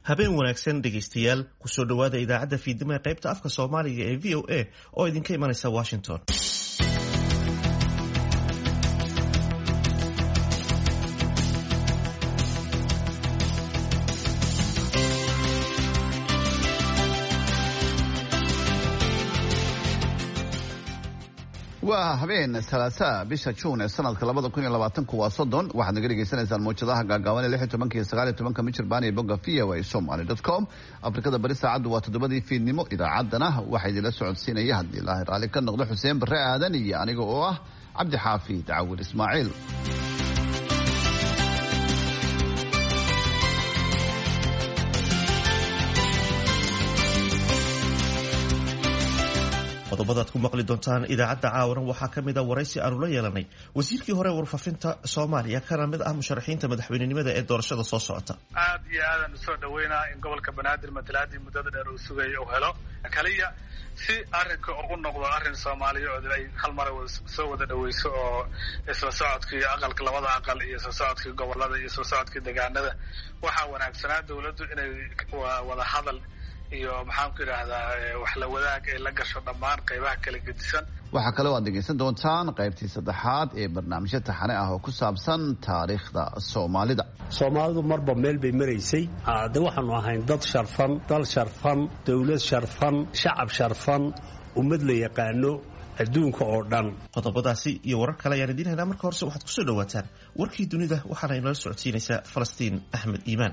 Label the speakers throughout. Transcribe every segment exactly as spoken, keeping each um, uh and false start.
Speaker 1: habeen wanaagsan dhegaystayaal kusoo dhawaada idaacadda fiidnimo ee qaybta afka Soomaaliga ee V O A oo idinka imanaysa Washington.
Speaker 2: waa habeen salaasa bisha June ee sanadka labada kun iyo labaatan waa soddon waxaad naga dhageysanaysaan muujadaha gaagaaban ee lix iyo toban iyo sagaal iyo toban mitir iyo bogga v o a somali dot com. Afrikada bari saacadu waa toddobadii fiidnimo. Idaacaddana waxaa idinla socodsiinaya haddii ilaahay raalli ka noqdo Xuseen Barre Aadan iyo aniga oo ah Cabdi Xaafid Daawud Ismaaciil.
Speaker 1: qodobadaad ku maqli doontaan idaacadda caawana waxaa ka mid ah waraysi aanu la yeelanay wasiirkii hore warfaafinta Soomaaliya kana mid ah musharaxiinta madaxweynenimada ee doorashada soo socota.
Speaker 3: aad iyo aadan u soo dhaweynaa in gobolka Banaadir matalaadii muddada dheer uu sugay uu helo kaliya si arrinka ugu noqdo arrin Soomaaliyeed oo ay hal mar soo wada dhaweyso oo isla socodkii aqalka labada aqal iyo soo socodkii gobolada iyo soo socodkii deegaanada waxaa wanaagsanaa dawladdu inay wada hadal iyo maxaan ku yiraahdaa wax la wadaag ee la gasho dhammaan qaybaha kala gedisan.
Speaker 2: Waxa kale oo aad dhegeysan doontaan qaybtii saddexaad ee barnaamijyo taxane ah oo ku saabsan taariikhda Soomaalida.
Speaker 4: Soomaalidu marba meel bay maraysay. Hadda waxaanu ahayn dad sharfan, dal sharfan, dawlad sharfan, shacab sharfan, ummad la yaqaano adduunka oo dhan.
Speaker 1: Qodobadaasi iyo warar kale ayaan idin haynaa. Marka hore waxaad ku soo dhawaataan warkii dunida waxaana inala socodsiinaysaa Falastiin Axmed Iimaan.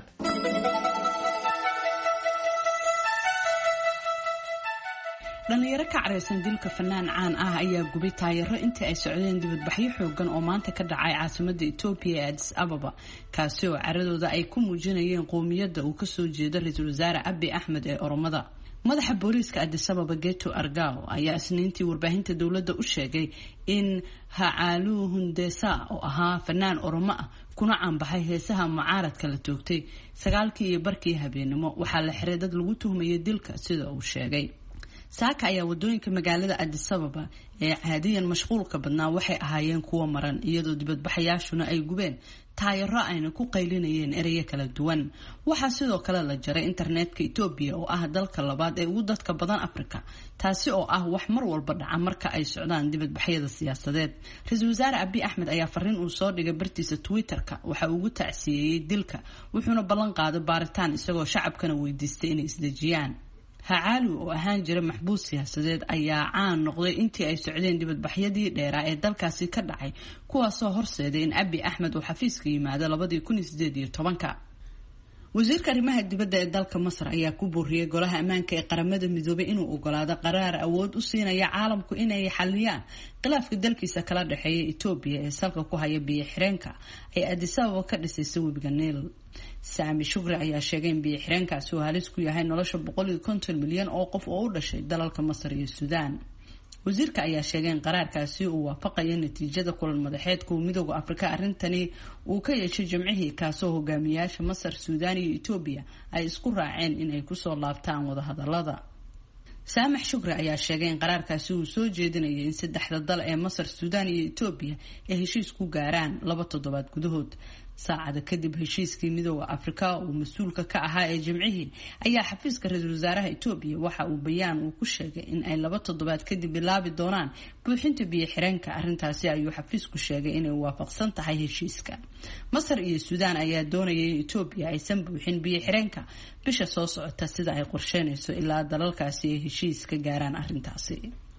Speaker 5: dhalinyaro ka careysan dilka fanaan caan ah ayaa gubay taayiro intii ay socdeen dibadbaxyo xoogan oo maanta ka dhacay caasimadda Ethiopia ee Addis Ababa kaasi oo caradooda ay ku muujinayeen qoomiyadda uu ka soo jeedo Ra'iisul Wasaare Abiy Ahmed ee Oromada. madaxa booliiska Addis Ababa Geto Argao ayaa isniintii warbaahinta dawladda u sheegay in Hacaalu Hundesa oo ahaa fanaan Oromo ah kuna caanbaxay heesaha mucaaradka la toogtay sagaalkii iyo barkii habeenimo waxaa la xiray dad lagu tuhmayay dilka sida uu sheegay. saaka ayaa wadooyinka magaalada Addis Ababa ee caadiyan mashquulka badnaa waxay ahaayeen kuwa maran iyadoo dibadbaxayaashuna ay gubeen taayiro ayna ku qaylinayeen erayo kala duwan. waxaa sidoo kale la jaray internetka Ethiopia oo ah dalka labaad ee ugu dadka badan Afrika taasi oo ah wax mar walba dhaca marka ay socdaan dibadbaxyada siyaasadeed. Ra'iisul Wasaare Abiy Ahmed ayaa fariin uu soo dhigay bartiisa Twitterka waxa uu ugu tacsiyeeyay dilka wuxuuna ballan qaaday baaritaan isagoo shacabkana weydiistay inay isdejiyaan. Hacaalu oo ahaan jira maxbuus siyaasadeed ayaa caan noqday intii ay socdeen dibadbaxyadii dheeraa ee dalkaasi ka dhacay kuwaasoo horseeday in Abiy Ahmed uu xafiiska yimaado labadii kun iyo siddeed iyo tobanka. wasiirka arrimaha dibadda ee dalka Masar ayaa ku booriyay golaha ammaanka ee qaramada midoobay inuu ogolaado qaraar awood u siinaya caalamku inay xaliyaan khilaafka dalkiisa kala dhaxeeya Ethiopia ee salka ku haya biyo xireenka ay Addis Ababa ka dhisay webiga Nile. Sami Shukri ayaa sheegay in biyo xireenkaasi uu halis ku yahay nolosha boqol iyo konton milyan oo qof oo u dhashay dalalka Masar iyo Suudaan. wasiirka ayaa sheegay in qaraarkaasi uu waafaqayo natiijada kulan madaxeedka midowga Afrika arrintani uu ka yeeshay jimcihii kaasoo hogaamiyaasha Masar, Suudaan iyo Ethiopia ay isku raaceen in ay ku soo laabtaan wada hadallada. Saamax Shukri ayaa sheegay in qaraarkaasi uu soo jeedinayo in saddexda dal ee Masar, Suudaan iyo Ethiopia ay heshiis ku gaaraan laba toddobaad gudahood. saacada kadib heshiiskii midowga Afrika oo mas'uulka ka ahaa ee jimcihii ayaa xafiiska Ra'iisul Wasaaraha Ethiopia waxa uu bayaan uu ku sheegay in ay laba toddobaad kadib bilaabi doonaan buuxinta biyo xireenka. arrintaasi ayuu xafiisku sheegay inay waafaqsan tahay heshiiska. Masar iyo Suudaan ayaa doonayay in Ethiopia aysan buuxin biyo xireenka bisha soo socota sida ay qorsheynayso ilaa dalalkaasi ay heshiis ka gaaraan arrintaasi.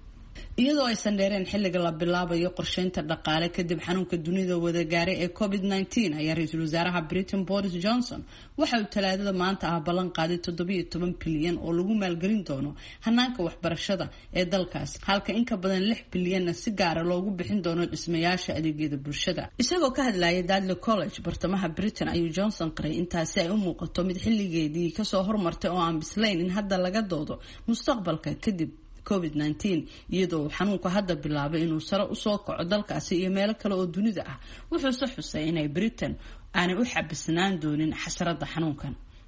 Speaker 5: iyadoo aysan dheereen xilliga la bilaabayo qorsheynta dhaqaale kadib xanuunka dunida wada gaaray ee covid nineteen ayaa Ra'iisul Wasaaraha Britain Boris Johnson waxa uu talaadada maanta ah ballan qaaday toddoba iyo toban bilyan oo lagu maalgelin doono hanaanka waxbarashada ee dalkaas halka in ka badan lix bilyan si gaar ah loogu bixin doono dhismayaasha adeegyada bulshada. isagoo ka hadlayay Dudley College bartamaha Britain ayuu Johnson qiray intaasi ay u muuqato mid xilligeedii ka soo hormartay oo aan bislayn in hadda laga doodo mustaqbalka kadib covid nineteen iyadoo xanuunku hadda bilaabay inuu sare u soo kaco dalkaasi iyo meelo kale oo dunida ah wuxuu soo xusay inay Britain aanay u xabisnaan doonin xasarada xanuunkan.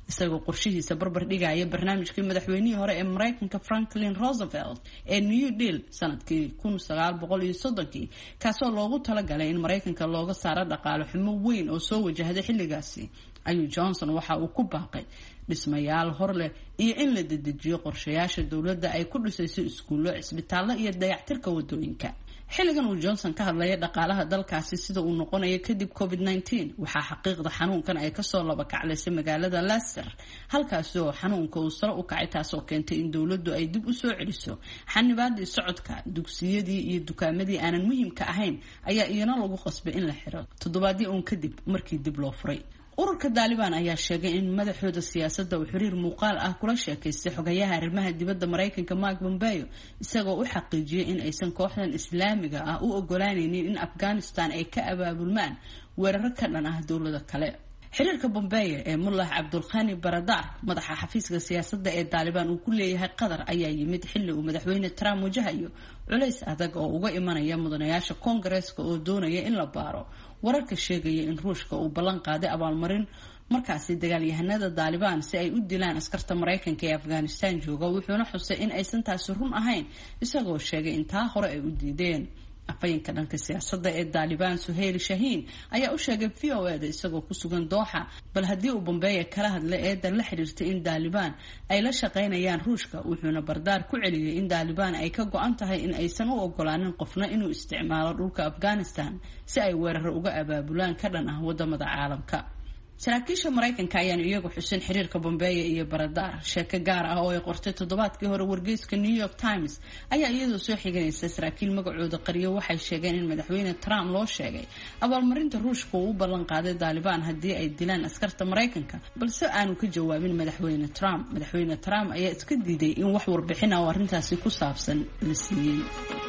Speaker 5: isagoo qorshihiisa barbar dhigaya barnaamijkii madaxweynihii hore ee Mareykanka Franklin Roosevelt ee New Deal sanadkii kun sagaal boqol iyo soddonkii kaasoo loogu talagalay in Mareykanka looga saaro dhaqaale xumo weyn oo soo wajahday xilligaasi ayuu Johnson waxa uu ku baaqay dhismayaal hor leh iyo in la dedejiyo qorshayaasha dowladda ay ku dhisayso iskuulo, cisbitaallo iyo dayactirka wadooyinka. xilligan uu Johnson ka hadlaya dhaqaalaha dalkaasi sida uu noqonayo kadib covid nineteen waxaa xaqiiqda xanuunkan ay kasoo laba kaclaysay magaalada Leicester halkaasi oo xanuunka uu sare u kacay taasoo keentay in dowladdu ay dib u soo celiso xanibaadii socodka dugsiyadii iyo dukaamadii aanan muhiimka ahayn ayaa iyana lagu qasbay in la xiro toddobaadii uun kadib markii dib loo furay. ururka Taliban ayaa sheegay in madaxooda siyaasadda uu xiriir muuqaal ah kula sheekaystay xogayaha arrimaha dibadda Mareykanka Mike Pompeo isagoo u xaqiijiyay in aysan kooxdan islaamiga ah u ogolaanaynin in Afghanistan ay ka abaabulmaan weerar ka dhan ah dowlado kale. xiriirka Pompeo ee Mullah Abdulkhani Baradar madaxa xafiiska siyaasadda ee Taliban uu ku leeyahay Qatar ayaa yimid xilli uu madaxweyne Trump wajahayo culays adag oo uga imanaya mudanayaasha Koongareeska oo doonaya in la baaro wararka sheegaya in Ruushka uu ballan qaaday abaalmarin markaasi dagaalyahanada Taliban si ay u dilaan askarta Mareykanka ee Afghanistan jooga wuxuuna xusay in aysan taasi run ahayn isagoo sheegay in taa hore ay u diideen. afayeenka dhanka siyaasadda ee Taliban Suhail Shaheen ayaa u sheegay V O A da isagoo ku sugan Doha bal haddii uu Pompeo kala hadlay eedan la xiriirtay in Taliban ay la shaqaynayaan Ruushka wuxuuna bardaar ku celiyay in Taliban ay ka go'an tahay in aysan u ogolaanin qofna inuu isticmaalo dhulka Afghanistan si ay weerar uga abaabulaan ka dhan ah wadamada caalamka. saraakiisha Mareykanka ayaan iyagu xusin xiriirka Pompeo iyo Baradar sheeko gaar ah oo ay qortay toddobaadkii hore wargeyska New York Times ayaa iyadoo soo xiganaysa saraakiil magacooda qariyo waxay sheegeen in madaxweyne Trump loo sheegay abaalmarinta Ruushka uu u ballan qaaday Taliban haddii ay dilaan askarta Mareykanka balse aanu ka jawaabin madaxweyne Trump. madaxweyne Trump ayaa iska diiday in wax warbixin ah oo arrintaasi ku saabsan la siiyay.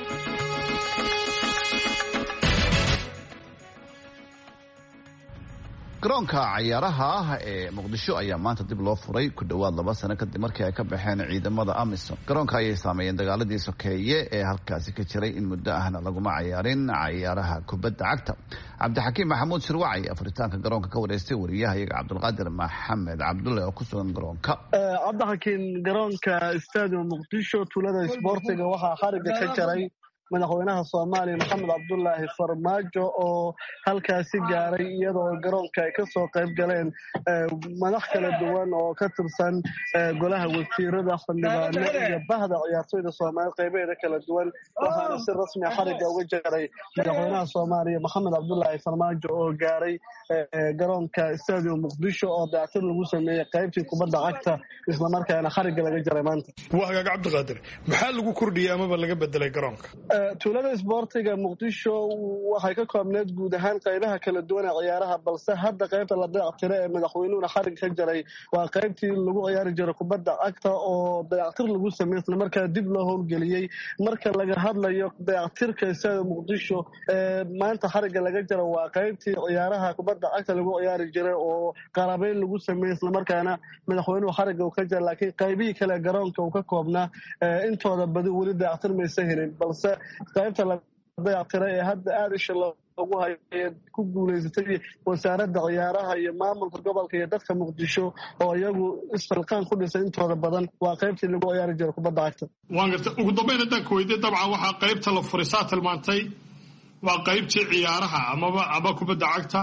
Speaker 2: garoonka ciyaaraha ah ee Muqdisho ayaa maanta dib loo furay ku dhawaad laba sano kadib markii ay ka baxeen ciidamada AMISOM. garoonka ayay saameeyeen dagaaladii sokeeye ee halkaasi ka jiray in muddo ahna laguma ciyaarin ciyaaraha kubadda cagta. Cabdixakiim Maxamuud Shirwacay afuritaanka garoonka ka wareystay wariyahayaga Cabdulqaadir Maxamed Cabdulle oo ku sugan garoonka.
Speaker 6: Cabdixakiim, garoonka Stadium Muqdisho tuulada isboortiga waxaa xariga ka jaray madaxweynaha Soomaaliya Maxamed Cabdullaahi Farmaajo oo halkaasi gaaray iyadoo garoonka ay ka soo qayb galeen madax kala duwan oo ka tirsan golaha wasiirada xildhibaanada iyo bahda ciyaartoyda Soomaaliya qaybaheeda kala duwan waxaana si rasmi ah xariga uga jaray madaxweynaha Soomaaliya Maxamed Cabdullaahi Farmaajo oo gaaray garoonka Stadium Muqdisho oo dayactir lagu sameeyay qaybtii kubadda cagta isla markaana xariga laga jaray maanta.
Speaker 7: Waaga Cabdiqaadir, maxaa lagu kordhiyay ama laga bedelay garoonka?
Speaker 6: tuulada isboortiga Muqdisho waxay ka koobneed guud ahaan qaybaha kala duwan ee ciyaaraha balse hadda qaybta la dayactiray ee madaxweynuhu xarig ka jaray waa qaybtii lagu ciyaari jiray kubadda cagta oo dayactir lagu sameeyay isla markaa dib loo howlgeliyay. marka laga hadlayo dayactirka Stadium Muqdisho ee maanta xariga laga jaray waa qaybtii ciyaaraha kubadda cagta lagu ciyaari jiray oo qarabeyn lagu sameeyay isla markaana madaxweynuhu xariga uu ka jaray laakiin qaybihii kale garoonka uu ka koobnaa intooda badi weli dayactir ma aysan helin balse qaybta la dayactiray ee hadda aad isha loogu hayay ku guuleysatay wasaaradda ciyaaraha iyo maamulka gobolka iyo dadka Muqdisho oo iyagu isfalqaan ku dhisay intooda badan waa qaybtii lagu ciyaari jiray kubadda cagta.
Speaker 7: waan gartay ugu dambeyn haddaan ku weydiiyay dabcan waxaa qaybta la furay saa tilmaantay waa qaybtii ciyaaraha amaba ama kubadda cagta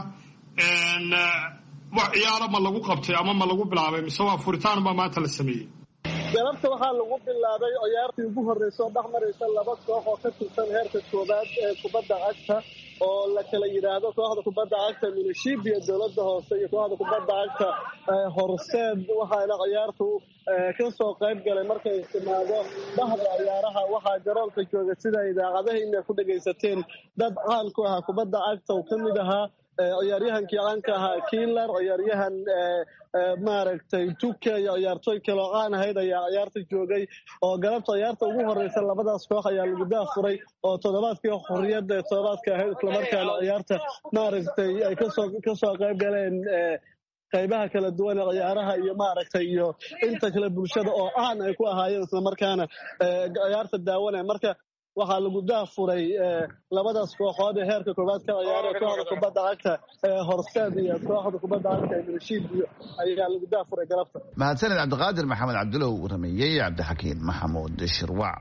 Speaker 7: wax ciyaaro ma lagu qabtay ama ma lagu bilaabay mise waa furitaan baa maanta la sameeyey?
Speaker 6: galabta waxaa lagu bilaabay ciyaartii ugu horreysay oo dhex maraysa laba koox oo ka tirsan heerka koobaad ee kubadda cagta oo la kala yidhaahdo kooxda kubadda cagta Milishibi iyo dowladda hoose iyo kooxda kubadda cagta Horseed. waxaana ciyaartu ka soo qayb galay markay timaado bahda ciyaaraha waxaa garoonka jooga sida idaacadaha inay ku dhagaysateen dad caan ku ah kubadda cagta oo ka mid ahaa ciyaaryahankii caanka ahaa Kiilar, ciyaaryahan maaragtay Tuke iyo ciyaartoy kale oo aan ahayd ayaa ciyaarta joogay oo galabta ciyaarta ugu horeysa labadaas koox ayaa lagu daafuray oo toddobaadkii xorriyadda toddobaadka ahayd isla markaana ciyaarta maaragtay ay ka soo ka soo qayb galeen qaybaha kala duwan ee ciyaaraha iyo maaragtay iyo inta kale bulshada oo aan ay ku ahaayeen isla markaana ciyaarta daawanaya. marka waxaa lagu daafuray labadaas kooxood ee heerka koowaad ka ciyaara kooxda kubadda cagta ee horseed iyo kooxda kubadda cagta ee milishiibiyo ayaa lagu daafuray galabta.
Speaker 2: mahadsaned cabdiqaadir maxamed cabdulow rameeyey cabdixakiin maxamuud shirwac.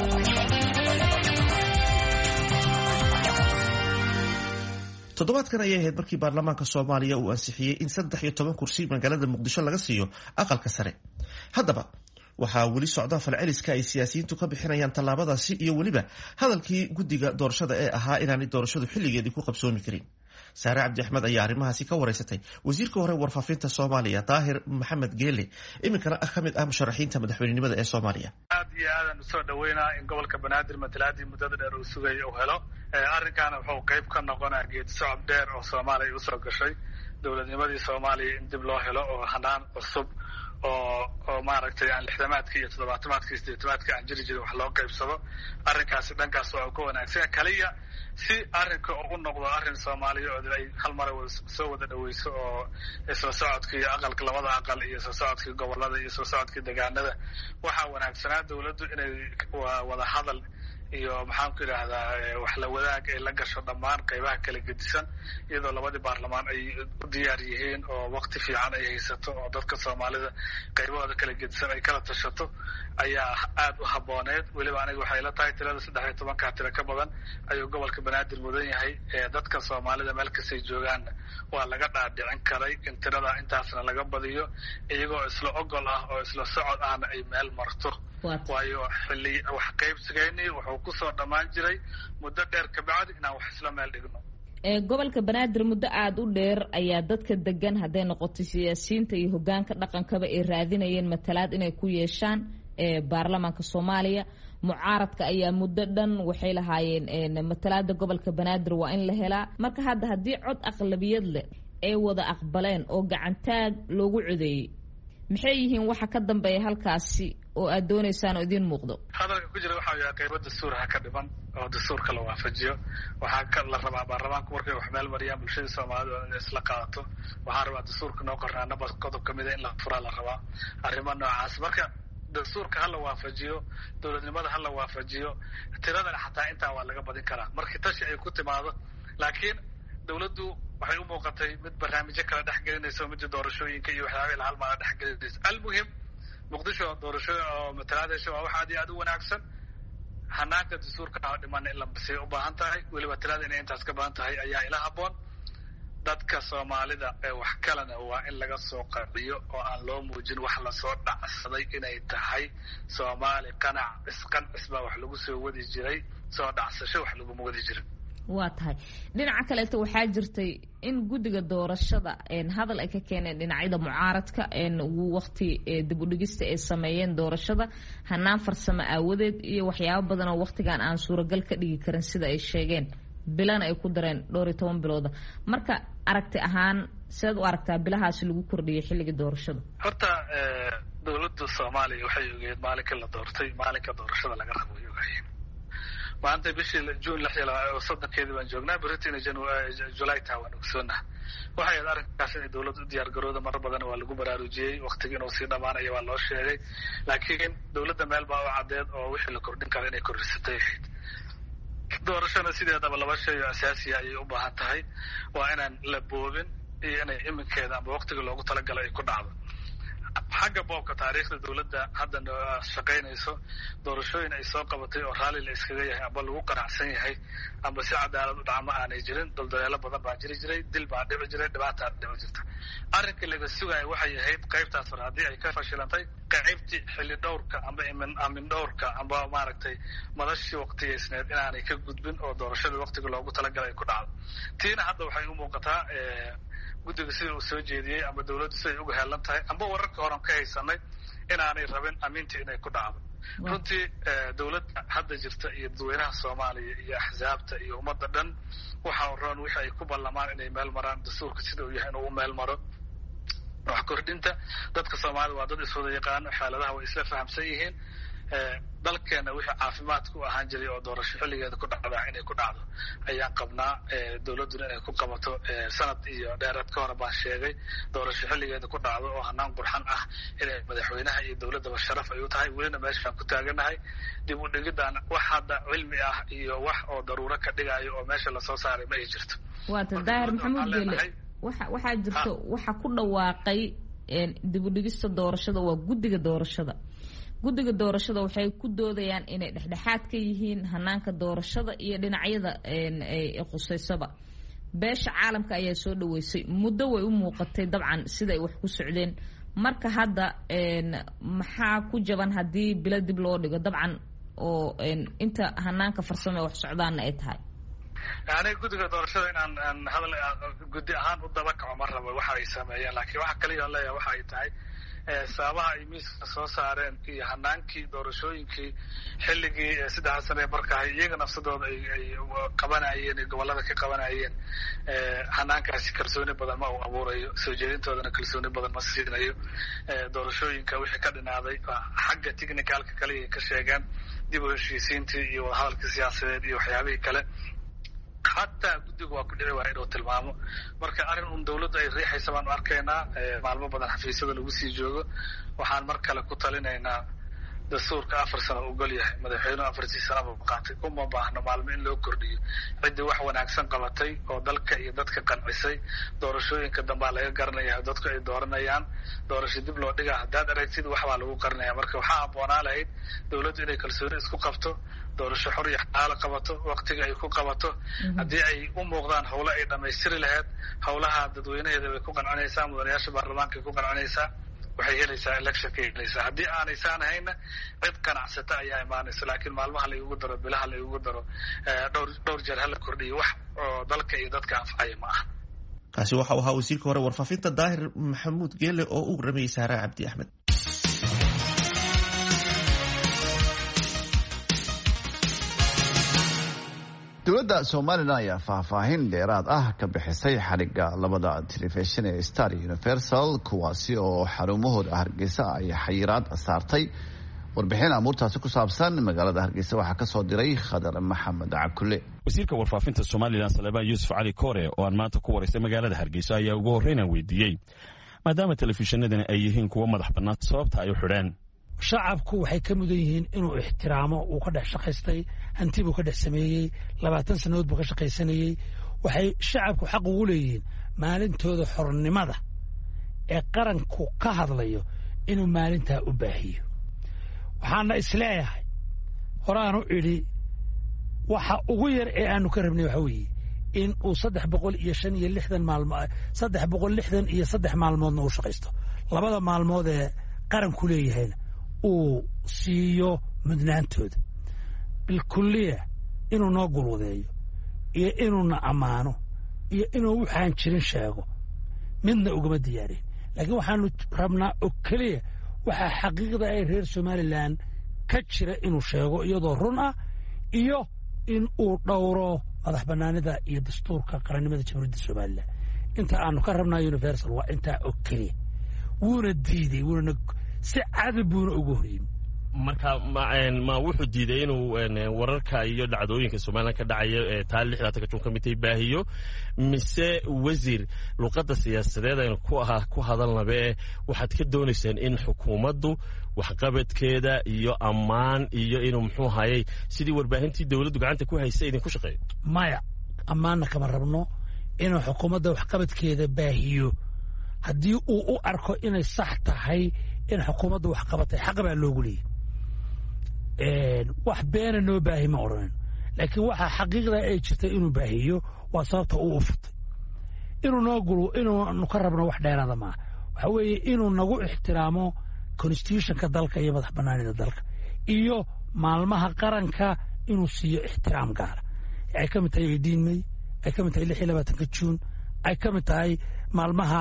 Speaker 1: toddobaadkan ayay ahayd markii baarlamaanka soomaaliya uu ansixiyey in saddex iyo toban kursi magaalada muqdisho laga siiyo aqalka sare. haddaba waxaa weli socda falceliska ay siyaasiyiintu ka bixinayaan tallaabadaasi iyo weliba hadalkii guddiga doorashada ee ahaa inaanay doorashadu xilligeedii ku qabsoomi karin. saare cabdi axmed ayaa arrimahaasi ka wareysatay wasiirka hore warfaafinta soomaaliya daahir maxamed geele, iminkana ah ka mid ah musharaxiinta madaxweynenimada ee soomaaliya.
Speaker 3: aad iyo aadan usoo dhaweynaa in gobolka banaadir matalaadii muddada dheer uu sugaya uu helo. arrinkaana wuxuu qayb ka noqonaa geedi socod dheer oo soomaaliya usoo gashay dowladnimadii soomaaliya in dib loo helo oo hanaan cusub oo oo maaragtay aan lixdamaadkii iyo toddobaatamaadkii sideetamaadkii aan jiri jirin wax loo qaybsado. arrinkaasi dhankaas waa ka wanaagsan kaliya si arrinka u noqdo arrin soomaaliya oo ay hal mar soo wada dhaweyso oo isla socodkii aqalka labada aqal iyo isla socodkii gobolada iyo isla socodkii deegaanada waxaa wanaagsanaa dowladdu inay wada hadal iyo maxaan ku idhaahdaa wax la wadaag ay la gasho dhammaan qaybaha kala gedisan iyadoo labadii baarlamaan ay u diyaar yihiin oo waqti fiican ay haysato oo dadka soomaalida qaybahooda kala gedisan ay kala tashato ayaa aad u habooneed. weliba aniga waxay la tahay tirada saddex iyo tobankaa tiro ka badan ayuu gobolka banaadir mudan yahay. dadka soomaalida meel kastay joogaanna waa laga dhaadhicin karay in tirada intaasna laga badiyo iyagoo isla ogol ah oo isla socod ahna ay meel marto. waayo xilli wax qaybsigayni wuxuu kusoo dhammaan jiray muddo dheer kabacdi inaan wax isla meel dhigno.
Speaker 8: gobolka banaadir muddo aada u dheer ayaa dadka degan hadday noqoto siyaasiyiinta iyo hogaanka dhaqankaba ay raadinayeen matalaad inay ku yeeshaan baarlamaanka soomaaliya. mucaaradka ayaa muddo dhan waxay lahaayeen matalaada gobolka banaadir waa in la helaa. marka hadda haddii cod aqlabiyad leh ay wada aqbaleen oo gacantaag loogu codeeyey, maxay yihiin waxa ka dambeeya halkaasi oo aad doonaysaan oo idiin muuqdo?
Speaker 3: hadalka ku jira waxaa yahay qaybo dastuur ha ka dhiman oo dastuurka la waafajiyo. waxaa ka la rabaa baarlamaanku markay wax meel mariyaan bulshada soomaalida inay isla qaadato. waxaa rabaa dastuurka noo qornaa nabad qodob kamida in la furaa la rabaa arrimo noocaas. marka dastuurka ha la waafajiyo, dowladnimada ha la waafajiyo, tiradana xataa intaa waa laga badin karaa markii tashi ay ku timaado. laakiin dowladdu waxay u muuqatay mid barnaamijyo kala dhex gelinayso midda doorashooyinka iyo waxyaaba ila hal maala dhex gelinayso. almuhim muqdisho doorasho oo matalaadaysa waa wax aad iyo aad u wanaagsan. hanaanka dastuurka ha dhiman in la basay u baahan tahay, weliba tirada inay intaas ka badan tahay ayaa ila haboon. dadka soomaalida ee wax kalena waa in laga soo qanciyo oo aan loo muujin wax lasoo dhacsaday inay tahay soomaali qanac isqancis baa wax lagu soo wadi jiray, soo dhacsasho wax laguma wadi jirin.
Speaker 8: waa tahay dhinaca kaleeto waxaa jirtay in guddiga doorashada hadal ay ka keeneen dhinacyada mucaaradka waqti dib u dhigista ay sameeyeen doorashada hanaan farsamo aawadeed iyo waxyaabo badan oo waqtigan aan suuragal ka dhigi karin sida ay sheegeen. bilana ay ku dareen dhowr iyo toban bilooda. marka aragti ahaan sidaad u aragtaa bilahaasi lagu kordhiyay xilliga doorashada?
Speaker 3: horta dowladda soomaaliya waxay ogeed maalinka la doortay maalinka doorashada laga rabo way ogaayeen. maanta bishii juun lix iyo soddonkeedii baan joognaa, britain july taa waan ogsoonaha. waxay ahayd arrinkaas inay dowladda u diyaar garooda marar badan waa lagu baraarujiyey, waqtiga inuu sii dhamaanayo waa loo sheegay. laakiin dowladda meel baa u caddeed oo wixii la kordhin kara inay kordhisatay ahayd. doorashana sideedaba laba shay oo asaasiya ayay u baahan tahay. waa inaan la boobin iyo inay iminkeeda amba waqtiga loogu talagalay ay ku dhacdo. xagga boobka taariikhda dowladda hadda shaqaynayso doorashooyin ay soo qabatay oo raalli la iskaga yahay amba lagu qanacsan yahay amba si cadaalad u dhacma aanay jirin. daldaleelo badan baa jiri jiray, dil baa dhici jiray, dhibaataa dhici jirta. arrinka laga sugaya waxay ahayd qaybtaas hore haddii ay ka fashilantay qaybtii xilli dhowrka amba amin dhowrka amba maaragtay madashii waqtigaysneed inaanay ka gudbin oo doorashada waqtiga loogu talagalay ay ku dhacdo. tiina hadda waxay u muuqataa guddiga sida uu soo jeediyey ama dowladdu siday uga heelan tahay amba wararka horan ka haysanay inaanay rabin amintii inay ku dhacdo. runtii dowladda hadda jirta iyo dadweynaha soomaaliya iyo axsaabta iyo ummadda dhan waxaa roon wixii ay ku ballamaan inay meel maraan dastuurka sida uu yahay inuu u meel maro. wax kordhinta dadka soomaalida waa dad iswada yaqaano, xaaladaha way isla fahamsan yihiin. dalkeena wixii caafimaadka u ahaan jiray oo doorasho xilligeeda ku dhacda inay ku dhacdo ayaan qabnaa dowladduna inay ku qabato sanad iyo dheeraad ka hore baan sheegay doorasho xilligeeda ku dhacdo oo hanaan qurxan ah inay madaxweynaha iyo dowladdaba sharaf ay u tahay welina meeshaan ku taaganahay dib u dhigidaan wax hadda cilmi ah iyo wax oo daruuro ka dhigayo oo meesha lasoo saaray ma ay jirto
Speaker 8: waata daahir maxamuud geele waxa waxaa jirto waxa ku dhawaaqay dib u dhigista doorashada waa guddiga doorashada guddiga doorashada waxay ku doodayaan inay dhexdhexaad ka yihiin hanaanka doorashada iyo dhinacyada ay qusaysaba beesha caalamka ayaa soo dhaweysay muddo way u muuqatay dabcan siday wax ku socdeen marka hadda maxaa ku jaban haddii bilo dib loo dhigo dabcan oo inta hanaanka farsamo ee wax socdaanna ay tahay
Speaker 3: aniga guddiga doorashada inaan hadal guddi ahaan u daba kaco ma rabo waxa ay sameeyeen laakiin waxa kaliya leeyahay waxa ay tahay sababaha ay miiska soo saareen iyo hanaankii doorashooyinkii xilligii saddexa sane markahay iyaga nafsadooda ay qabanayeen ee gobollada ka qabanayeen hanaankaasi kalsooni badan ma uu abuurayo soo jeedintoodana kalsooni badan ma siinayo doorashooyinka wixii ka dhinaaday xagga technicalka kaliya ka sheegeen dib u heshiisiintii iyo wadahadalka siyaasadeed iyo waxyaabihii kale xataa guddiga waa ku dhici waaya inuu tilmaamo marka arrin un dawladdu ay riixaysa baanu arkaynaa maalmo badan xafiisyada lagu sii joogo waxaan mar kale ku talinaynaa dastuurka afar sano ogol yahay madaxweynuhu afartii sanaba qaatay uma baahno maalmo in loo kordhiyo ciddii wax wanaagsan qabatay oo dalka iyo dadka qancisay doorashooyinka dambaa laga garanaya dadku ay dooranayaan doorasho dib loo dhigaa haddaad aragtid waxbaa lagu qarinaya marka waxaa abboonaa lahayd dawladdu inay kalsooni isku qabto doorasho xor iyo xalaal qabato waqtiga ay ku qabato haddii ay u muuqdaan howlo ay dhammaystiri lahayd howlaha dadweynaheeda bay ku qancinaysaa mudanayaasha baarlamaanka ay ku qancinaysaa waxay helaysaa electionka helaysaa haddii aanaysan ahayna cid qanacsata ayaa imaanaysa laakiin maalmaha la igugu daro bilaha la igugu daro dhowr dhowr jeer hala kordhiyo wax oo dalka iyo dadka anfacaya ma aha
Speaker 1: kaasi waxa uu ahaa wasiirka hore warfaafinta daahir maxamuud geele oo u waramayay saara cabdi axmed
Speaker 2: dowladda somalilan ayaa faahfaahin dheeraad ah ka bixisay xadhigga labada telefishin ee star universal kuwaasi oo xarumahooda hargeysa ay xayiraad saartay warbixin amuurtaasi ku saabsan magaalada hargeysa waxaa ka soo diray khadar maxamed cakule
Speaker 9: wasiirka warfaafinta somalilan salebaan yuusuf cali koore oo aan maanta ku waraystay magaalada hargeysa ayaa ugu horreynaan weydiiyey maadaama telefishinadani ay yihiin kuwo madax bannaan sababta ay u xidheen
Speaker 10: shacabku waxay ka mudan yihiin inuu ixtiraamo uu ka dhex shaqaystay hanti buu ka dhex sameeyey labaatan sannadood buu ka shaqaysanayey waxay shacabku xaq ugu leeyihiin maalintooda xornimada ee qaranku ka hadlayo inuu maalintaa u baahiyo waxaana isleeyahay horaanu idhi waxa ugu yar ee aanu ka rabnay waxa weeye in uu saddex boqol iyo shan iyo lixdan maalmo saddex boqol lixdan iyo saddex maalmoodna uu shaqaysto labada maalmood ee qaranku leeyahayna uu siiyo mudnaantooda bilkulliya inuu noo gulwadeeyo iyo inuuna ammaano iyo inuu waxaan jirin sheego midna ugama diyaarin laakiin waxaanu rabnaa oo keliya waxaa xaqiiqda ay reer somalilan ka jira inuu sheego iyadoo run ah iyo in uu dhowro madax bannaanida iyo dastuurka qarannimada jamhuuriyadda somalilan inta aanu ka rabnaa universal waa intaa oo keliya wuuna diiday wuuna si cadab buuna ugu horyimi
Speaker 9: marka ma wuxuu diiday inuu wararka iyo dhacdooyinka somalilan ka dhacaya taa lixdaatanka jun ka midtay baahiyo mise wasiir luqadda siyaasadeed aynu ku ahaa ku hadalnabe waxaad ka doonaysaan in xukuumaddu waxqabadkeeda iyo ammaan iyo inuu muxuu hayay sidii warbaahintii dowladdu gacanta ku haysa idinku shaqeeyo
Speaker 10: maya ammaanna kama rabno inuu xukuumadda waxqabadkeeda baahiyo haddii uu u arko inay sax tahay in xukuumaddu wax qabatay xaq baa loogu leeyahy wax beena noo baahi ma odhanin laakiin waxaa xaqiiqda ay jirtay inuu baahiyo waa sababta uu u futay inuu noo gulu inuunu ka rabno wax dheeraada maaha waxa weeye inuu nagu ixtiraamo constitutionka dalka iyo madax bannaanida dalka iyo maalmaha qaranka inuu siiyo ixtiraam gaara ay ka mid tahay eighteen may ay ka mid tahay lix iyo labaatanka juun ay ka mid tahay maalmaha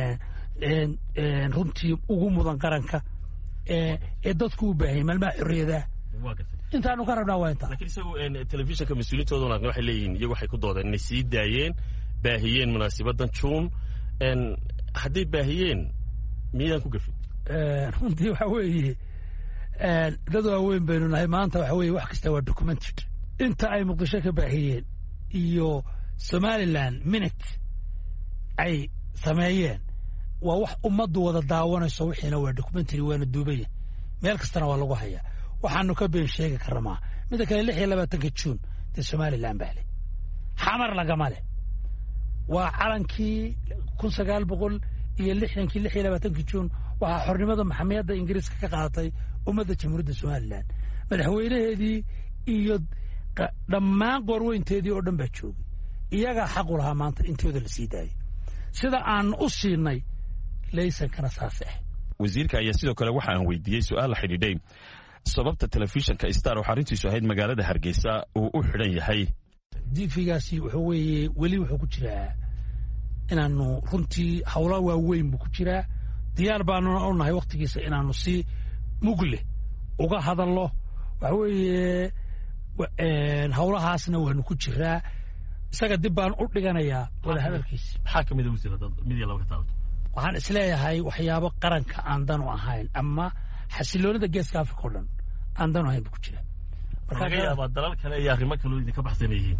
Speaker 10: runtii ugu mudan qaranka ee dadku u baahayay maalmaha xorriyadaha intaanu ka rabnaa waa intaa
Speaker 9: lakiin isagu telefishinka mas-uuliintooda waxay leeyihiin iyagu waxay ku doodeen inay sii daayeen baahiyeen munaasibadan juun hadday baahiyeen miyadaan ku gafin
Speaker 10: runtii waxa weeye dad waaweyn baynu nahay maanta waxa weeye wax kasta waa documented inta ay muqdisho ka baahiyeen iyo somaliland minute ay sameeyeen waa wax ummaddu wada daawanayso wixiina waa documentary waana duubaya meel kastana waa lagu hayaa waxaanu ka been sheegi karnaa midda kale lix iyo labaatanka juun dee somaliland baa leh xamar lagama leh waa calankii kun sagaal boqol iyo lixdankii lix iyo labaatankii juun waxaa xornimada maxamiyadda ingiriiska ka qaadatay ummadda jamhuuriyadda somaliland madaxweynaheedii iyo dhammaan qoorweynteedii oo dhan baa joogay iyagaa xaq u lahaa maanta intooda la sii daayay sida aan u siinay laysankana saas ah
Speaker 11: wasiirka ayaa sidoo kale waxa aan weydiiyey su-aal la xidhiidhay sababta telefishinka star oo xaruntiisu ahayd magaalada hargeysa uu u xidhan yahay
Speaker 10: diifigaasi wuxuu weeye weli wuxuu ku jiraa inaanu runtii howla waaweyn buu ku jiraa diyaar baanuna u nahay wakhtigiisa inaanu si mugle uga hadalno waxa weeye howlahaasna waanu ku jiraa isaga dib baan u dhiganayaa wada hadalkiisa
Speaker 9: maxaa kamid ah wasiirada mid iyo laba ka taabto
Speaker 10: waxaan isleeyahay waxyaabo qaranka aan dan u ahayn ama xasiloonida geeska afrika oo dhan aan dan u ahayn buu ku jiraa
Speaker 9: marka yaaba dalal kale iyo arrimo kale oo idinka baxsan yihiin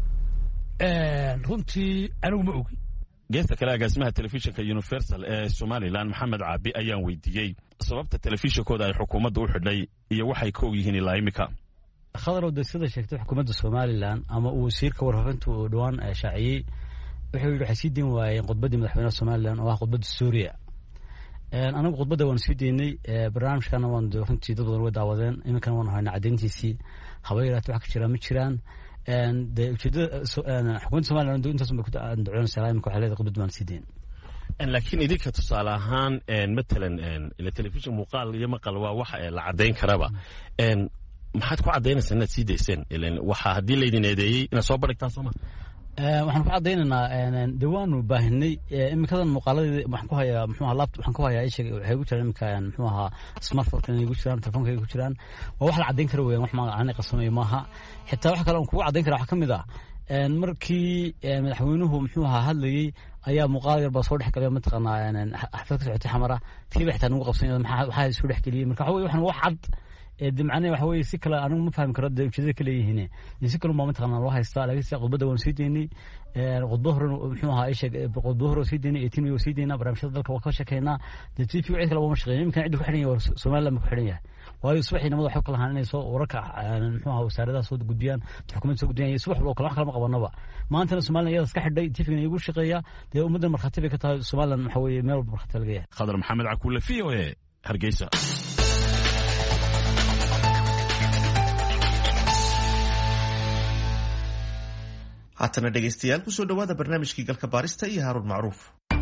Speaker 10: runtii anigu ma ogi
Speaker 11: geesta kale agaasimaha telefishinka universal ee somaliland maxamed caabi ayaan weydiiyey sababta telefishinkooda ay xukuumadda u xidhay iyo waxay ka og yihiin ilaa imika
Speaker 12: khadarow de sida sheegtay xukuumadda somalilan ama uu wasiirka warfaafinta uu dhowaan shaaciyey wuxuu yidhi waxay sii deyn waayeen khudbaddii madaxweynaha somalilan oo ah khudbadda suuriya anagu khudbadda waanu sii deynay barnaamijkana waan runtii dad badan way daawadeen iminkana waanu haynaa caddayntiisii haba yaraatee wax ka jiraan ma jiraan de ujeedada xukuumadda somalilan intaas bay ku andacoonaysaa imika waxay leedahay khudbadda waan sii deyn
Speaker 9: laakiin idinka tusaale ahaan matalan ila telefishin muuqaal iyo maqal waa wax la caddayn karaba maxaad ku caddaynaysaa inaad sii dayseen waxaa haddii laydin eedeeyey inaad soo bandhigtaan sooma
Speaker 12: waxaan ku caddaynaynaa de waanu baahinay iminkadan muuqaaladii waxaan ku hayaa muxuu ahaa laptop waxaan ku hayaa ishag waxay ku jiraan iminka muxuu ahaa smartphone inay ku jiraan telefoonka ay ku jiraan waa wax la caddayn kara weeyaan wax macaan qasamayo maaha xitaa wax kale oo kugu caddayn kara waxa ka mid ah markii madaxweynuhu muxuu ahaa hadlayay ayaa muuqaal yar baa soo dhex galay mataqaanaa xaflad ka socotay xamara tiiba xitaa nagu qabsanaya maxaa waxaa isu dhex geliyey marka waxa weye waxaan wax cad de macnaha waxa weeye si kale anigu ma fahmi karo dee ujeedada ka leeyihiin si kale baa mataqaanaa loo haystaa laakiin sida khudbadda waanu sii deynay khudbo hore muxuu ahaa isheg khudbo hore oo sii deynay eighteen way sii deynaa barnaamijyada dalka waa ka sheekeynaa dee t v cid kale uma shaqeyn iminkan cidda ku xidhan yahay somaliland ma ku xidhan yahay waayo subaxii nimada waxay kala ahaan inay soo wararka muxuu ahaa wasaaradaha soo gudbiyaan xukuumadda soo gudbiyaan iyo subax walba kale wax kale ma qabanaba maantana somaliland iyadaas ka xidhay t v-gana igu shaqeeya dee ummaddan markhaati bay ka tahay somaliland waxa weeye meel walba markhaati laga yahay
Speaker 11: khadar maxamed cakuule v o e hargeysa
Speaker 1: haatana dhegaystayaal kusoo dhowaada barnaamijkii galka baarista iyo haaruun macruuf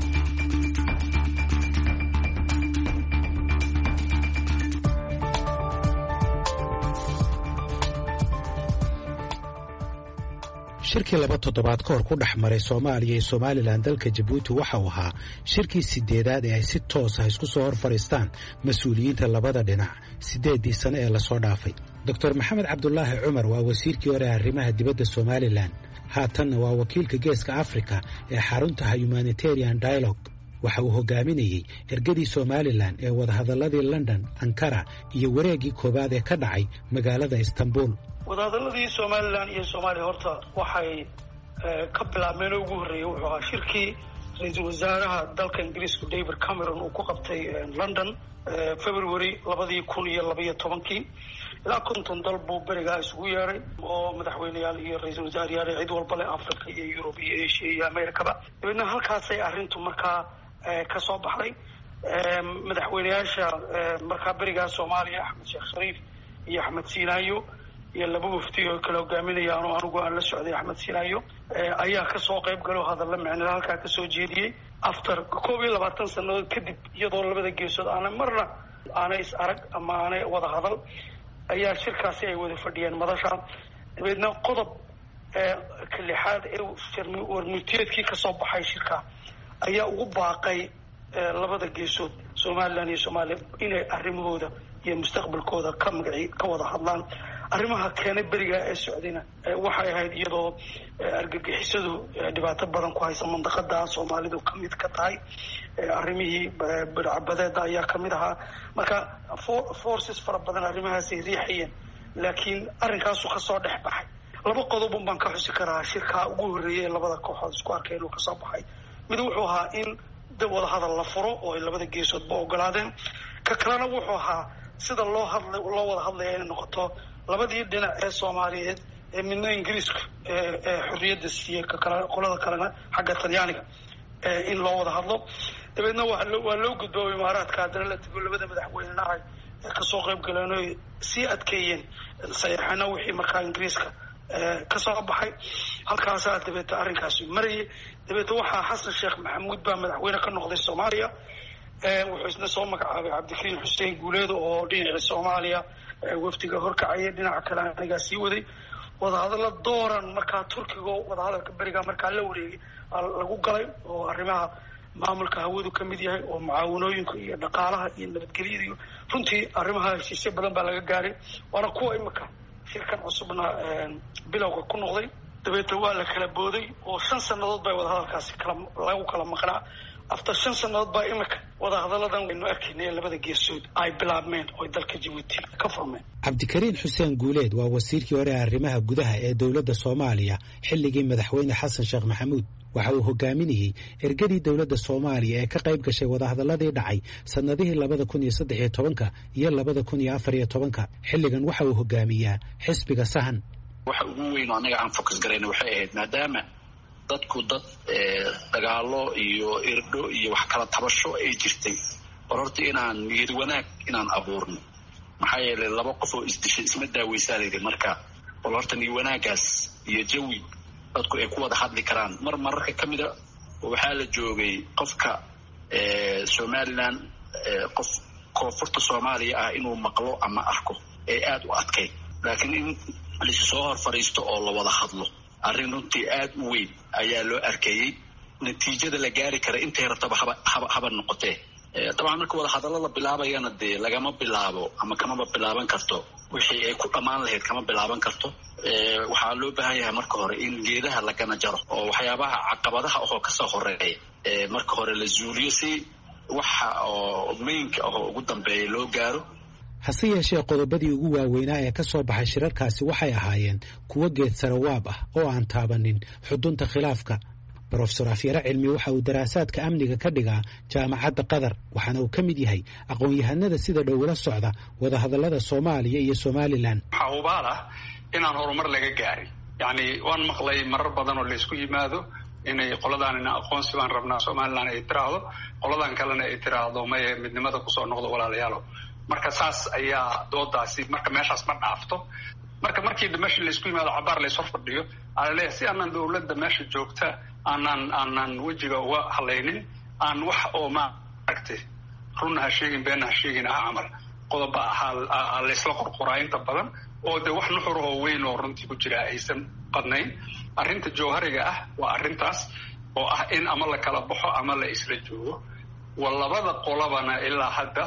Speaker 13: shirkii laba toddobaad ka hor ku dhex maray soomaaliya iyo somalilan dalka jabuuti waxa uu ahaa shirkii sideedaad ee ay si toos ah isku soo hor fadhiistaan mas-uuliyiinta labada dhinac siddeeddii sane ee lasoo dhaafay doctor maxamed cabdulaahi cumar waa wasiirkii hore arrimaha dibadda somalilan haatanna waa wakiilka geeska afrika ee xaruntaha humanitarian dialogue waxa uu hogaaminayey ergadii somalilan ee wadahadalladii london ankara iyo wareeggii koowaad ee ka dhacay magaalada istanbul
Speaker 14: wadahadalladii somalilan iyo soomaaliya horta waxay ka bilaabmeen oo ugu horreeyey wuxuu ahaa shirkii ra-iisul wasaaraha dalka ingiriisku david cameron uu ku qabtay london february labadii kun iyo labaiyo tobankii ilaa konton dal buu berigaa isugu yeedhay oo madaxweyneyaal iyo ra-iisul wasaarayaal cid walba leh africa iyo yurub iyo asia iyo americaba dabeedna halkaasay arrintu markaa ka soo baxday madaxweyneyaasha markaa berigaa soomaaliya axmed sheekh shariif iyo axmed siinaayo iyo laba wafdi oo kala hogaaminayaan oo anigu aan la socday axmed siinaayo ayaa kasoo qayb galo hadalla micnila halkaa kasoo jeediyey after koob iyo labaatan sanadood kadib iyadoo labada geesood aanay marna aanay is arag ama aanay wada hadal ayaa shirkaasi ay wada fadhiyeen madasha dabeedna qodob ka lixaad ee warmurtiyeedkii kasoo baxay shirka ayaa ugu baaqay labada geesood somalilan iyo soomaaliya inay arrimahooda iyo mustaqbalkooda ka magaci ka wada hadlaan arrimaha keenay beriga ee socdayna waxay ahayd iyadoo argagixisadu dhibaato badan ku haysa mandaqada Soomaalidu ka mid ka tahay arrimihii badbadeeda ayaa ka mid ahaa marka forces fara badan arrimahaas ay riixayeen laakiin arrinkaasu ka soo dhex baxay laba qodob baan ka xusi karaa shirka ugu horeeyay labada kooxood isku arkeen oo ka soo baxay mid wuxuu ahaa in dib wada hadal la furo oo ay labada geesoodba ogolaadeen ka kalena wuxuu ahaa sida loo hadlay loo wada hadlay inay noqoto labadii dhinac ee Soomaaliyeed ee midna Ingiriiska ee xorriyadda siiyay ka kala qolada kalena xagga Talyaaniga in loo wada hadlo dabeedna waa loo gudbay Imaaraadka hadana la tago labada madaxweynaha ka soo qayb galeen oo si adkeeyeen sayaxana wixii markaa Ingiriiska ka soo baxay halkaas aad dabeeta arrinkaas maray dabeeta waxa Xasan Sheekh Maxamuud baa madaxweyne ka noqday Soomaaliya wuxuu isna soo magacaabay Cabdikariin Xuseen Guuleed oo dhinaca Soomaaliya waftiga horkacay dhinaca kale aniga sii waday wada hadallo dooran markaa Turkiga wada hadalka bariga markaa la wareegay lagu galay oo arrimaha maamulka hawadu ka mid yahay oo mucaawinooyinka iyo dhaqaalaha iyo nabadgelyada iyo runtii arrimaha heshiisyo badan baa laga gaaray waana kuwa imika shirkan cusubna bilowga ku noqday dabeeta waa la kala booday oo shan sanadood bay wada hadalkaasi kala lagu kala maqnaa after shan sanadood baa imika wada hadaladan waynu arkaynay labada geesood ay bilaabmeen oo dalka Djibouti ka furmeen
Speaker 13: Cabdikariin Xuseen Guuleed waa wasiirkii hore arrimaha gudaha ee dawladda Soomaaliya xilligii madaxweyne Xasan Sheekh Maxamuud waxa uu hogaaminayay ergadii dawladda Soomaaliya ee ka qayb gashay wada hadaladii dhacay sanadihii labada kun iyo saddex iyo tobanka iyo labada kun iyo afar iyo tobanka xilligan waxa uu hogaamiyaa xisbiga Sahan
Speaker 15: waxa ugu weyn oo anaga aan focus gareyno waxay ahayd maadaama dadku dad dagaalo iyo irdho iyo wax kala tabasho ay jirtay qororta inaan niyad wanaag inaan abuurno maxaa yeelay laba qof oo isdishay isma daaweysaaleeyay marka qororta niyad wanaagaas iyo jawi dadku ay ku wada hadli karaan mar mararka kamida waxaa la joogay qofka Somaliland qof koonfurta Soomaaliya ah inuu maqlo ama arko ee aad u adkay laakiin in la soo hor fariisto oo la wada hadlo arrin runtii aad u weyn ayaa loo arkayay natiijada la gaari kara intay rabtaba haba haba noqotee طبعا marka wada hadallo la bilaabayana dee lagama bilaabo ama kama bilaaban karto wixii ay ku dhamaan lahayd kama bilaaban karto waxaa loo baahan yahay marka hore in geedaha lagana jaro oo waxyaabaha caqabadaha oo ka soo horeeya marka hore la zuuliyo si waxa oo mainka oo ugu dambeeya loo gaaro
Speaker 13: hase yeeshee qodobadii ugu waaweynaa ee ka soo baxay shirarkaasi waxay ahaayeen kuwo geed sarawaab ah oo aan taabanin xudunta khilaafka Professor Afyara Cilmi waxa uu daraasaadka amniga ka dhigaa jaamacadda Qatar waxaana uu ka mid yahay aqoon-yahanada sida dhow la socda wada hadallada Soomaaliya iyo Somaliland
Speaker 16: waxa uu baalah inaan horumar laga gaaray yani waan maqlay marar badan oo la isku yimaado inay qoladan ina aqoonsi baan rabnaa Somaliland ay tiraahdo qoladan kalena ay tiraahdo ma midnimada ku soo noqdo walaalayaal marka saas ayaa doodaasi marka meeshaas ma dhaafto marka markii dhimasho la isku yimaado cabaar la soo fadhiyo aan si aanan dawladda meesha joogta aanan aanan wajiga uga halaynin aan wax oo ma aragtay runna sheegin been sheegin ah amal qodob ah la isla qorqoraa inta badan oo de wax nuxur oo weyn oo runtii ku jira aysan qadnayn arrinta jawhariga ah waa arrintaas oo ah in ama la kala baxo ama la isla joogo walabada qolabana ilaa hadda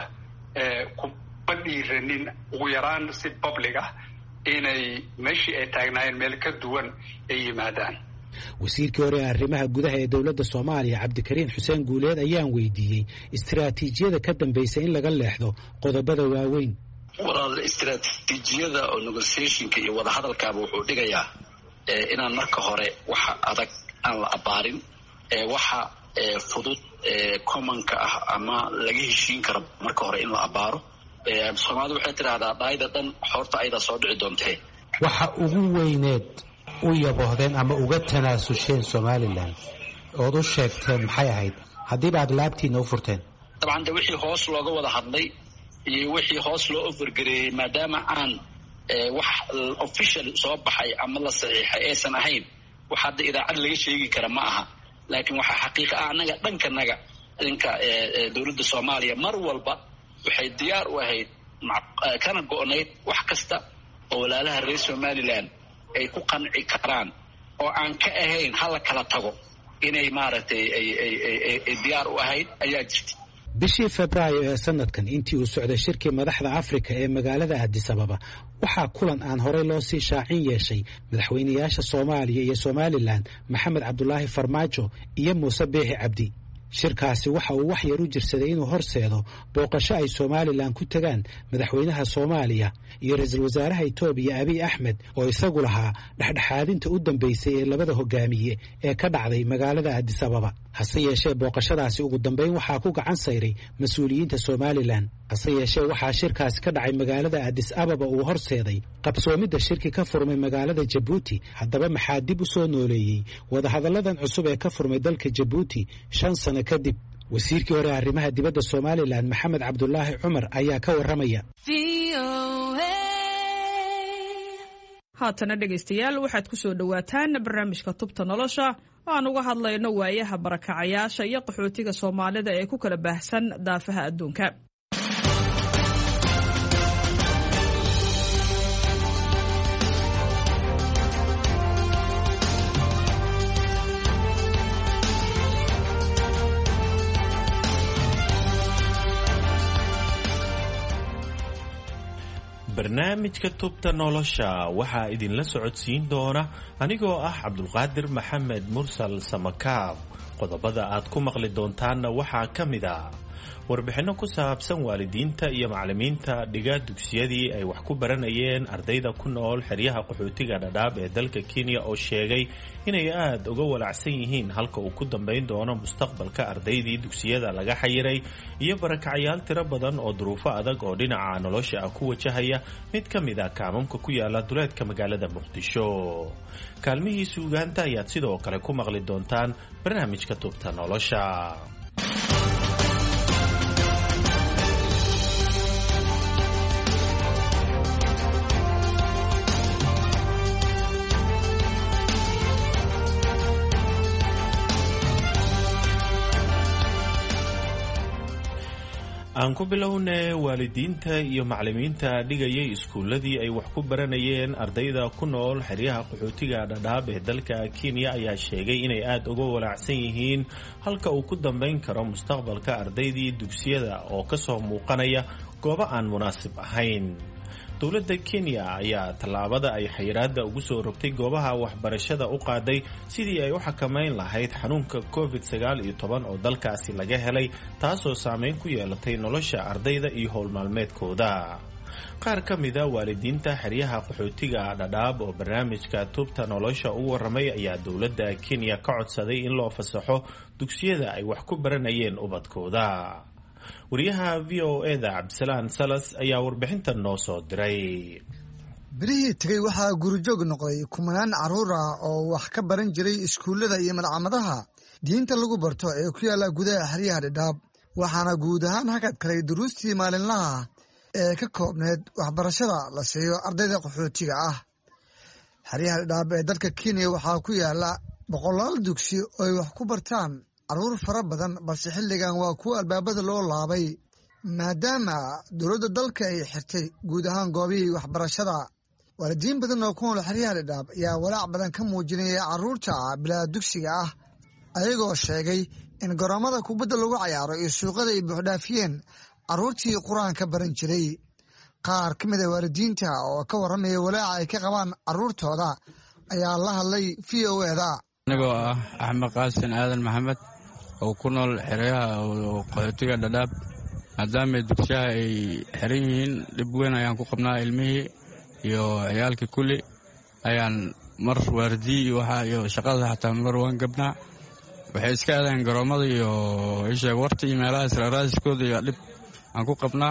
Speaker 16: ku badhiiranin ugu yaraan si public ah inay meeshii ay taagnaayeen meel ka duwan ay yimaadaan
Speaker 13: wasiirkii hore arrimaha gudaha ee dawladda Soomaaliya Cabdikariin Xuseen Guuleed ayaan weydiiyey istiraatiijiyada ka dambaysa in laga leexdo qodobada waaweyn
Speaker 15: walaal istiraatiijiyada oo negotiationka iyo wada hadalkaaba wuxuu dhigayaa inaan marka hore waxa adag aan la abaarin waxa fudud commonka ah ama laga heshiin karo marka hore in la abaaro Soomaalidu waxay tiraahdaa dhaayda dhan xoorta ayda soo dhici doontee
Speaker 13: waxa ugu weyneed u yabohdeen ama uga tanaasulsheen Somaliland oo u sheegteen maxay ahayd haddii baad laabtiina u furteen
Speaker 15: طبعا de wixii hoos looga wada hadlay iyo wixii hoos loo overgareeyay maadaama aan wax official soo baxay ama la saxiixay aysan ahayn wax hadda idaacad laga sheegi kara ma aha laakiin waxa xaqiiqo ah anaga dhankanaga dhanka dawladda Soomaaliya mar walba waxay diyaar u ahayd kana go'nayd wax kasta oo walaalaha reer Somaliland ay ku qanci karaan oo aan ka ahayn hala kala tago inay maaragtay ay ay ay diyaar u ahayd ayaa jirtay
Speaker 13: bishii febraayo ee sanadkan intii uu socday shirkii madaxda afrika ee magaalada addis ababa waxaa kulan aan horey loo sii shaacin yeeshay madaxweynayaasha soomaaliya iyo somalilan maxamed cabdulaahi farmaajo iyo muuse biixi cabdi shirkaasi waxa uu wax yar u jirsaday inuu horseedo booqasho ay somalilan ku tagaan madaxweynaha soomaaliya iyo ra-iisul wasaaraha etoobiya abiy axmed oo isagu lahaa dhexdhexaadinta u dambaysay ee labada hogaamiye ee ka dhacday magaalada addis ababa hase yeeshee booqashadaasi ugu dambayn waxaa ku gacan sayray mas-uuliyiinta somalilan hase yeeshee waxaa shirkaasi ka dhacay magaalada addis ababa uu horseeday qabsoomidda shirki ka furmay magaalada jabuuti haddaba maxaa dib u soo nooleeyey wadahadalladan cusub ee ka furmay dalka jabuuti shan sano kadib wasiirkii hore arrimaha dibadda somalilan maxamed cabdulaahi cumar ayaa ka warramaya
Speaker 17: haatana dhegaystayaal waxaad ku soo dhowaataan barnaamijka tubta nolosha oo aan uga hadlayno waayaha barakacayaasha iyo qaxootiga soomaalida ee ku kala baahsan daafaha adduunka.
Speaker 18: barnaamijka tubta nolosha waxaa idinla socodsiin doona anigoo ah cabdulqaadir maxamed mursal samakaab. qodobada aad ku maqli doontaanna waxaa ka mid ah warbixinno ku saabsan waalidiinta iyo macallimiinta dhiga dugsiyadii ay wax ku baranayeen ardayda ku nool xeryaha qaxootiga dhadhaab ee dalka Kenya oo sheegay inay aad uga walacsan yihiin halka uu ku dambeyn doono mustaqbalka ardaydii dugsiyada laga xayiray iyo barakacayaal tiro badan oo duruufo adag oo dhinaca nolosha ah ku wajahaya mid ka mid ah kaamamka ku yaala duleedka magaalada Muqdisho. kaalmihii suugaanta ayaad sidoo kale ku maqli doontaan barnaamijka tubta nolosha. aan ku bilownay waalidiinta iyo macallimiinta dhigayay iskuuladii ay wax ku baranayeen ardayda ku nool xeryaha qaxootiga dhadhaab ee dalka Kenya ayaa sheegay inay aad uga walacsan yihiin halka uu ku dambeyn karo mustaqbalka ardaydii dugsiyada oo ka soo muuqanaya goobo aan munaasib ahayn. dowladda Kenya ayaa tallaabada ay xayiraadda ugu soo rogtay goobaha waxbarashada u qaaday sidii ay u xakameyn lahayd xanuunka covid sagaal iyo toban oo dalkaasi laga helay taasoo saameyn ku yeelatay nolosha ardayda iyo howl maalmeedkooda. qaar ka mid ah waalidiinta xeryaha qaxootiga dhadhaab oo barnaamijka tubta nolosha u warramay ayaa dowladda Kenya ka codsaday in loo fasaxo dugsiyada ay wax ku baranayeen ubadkooda. wariyaha v o e-da cabdisalaan salas ayaa warbixintan noo soo diray.
Speaker 19: bilihii tegey waxaa gurijoog noqday kumanaan carruur ah oo wax ka baran jiray iskuullada iyo malcamadaha diinta lagu barto ee ku yaalla gudaha xeryaha dhadhaab waxaana guud ahaan hakad kalay duruustii maalinlaha ee ka koobneed waxbarashada la siiyo ardayda qaxootiga ah. xeryaha dhadhaab ee dalka Kenya waxaa ku yaalla boqolaal dugsi oo ay wax ku bartaan carruur fara badan balse xilligan waa kuwa albaabada loo laabay maadaama dowladda dalka ay xirtay guud ahaan goobihii waxbarashada. waalidiin badan oo ku nool xeryaha dhadhaab ayaa walaac badan ka muujinaya carruurta bilaa dugsiga ah ayagoo sheegay in garoomada kubadda lagu cayaaro iyo suuqada ay buuxdhaafiyeen carruurtii qur-aanka baran jiray. qaar ka mid a waalidiinta oo ka warramaya walaaca ay ka qabaan carruurtooda ayaa la hadlay v o e-da.
Speaker 20: anigoo ah axmed qaasin aadan maxamed oo ku nool xeryaha qaxootiga dhadhaab maadaama dugsiyaha ay xiran yihiin dhib weyn ayaan ku qabnaa ilmihii iyo ciyaalkii kulli ayaan mar waardiyi iyo waxa iyo shaqada xataa mar waan gabnaa waxay iska aadaan garoomada iyo isheeg warta iyo meelaha israaraasiskooda iyo dhib aan ku qabnaa.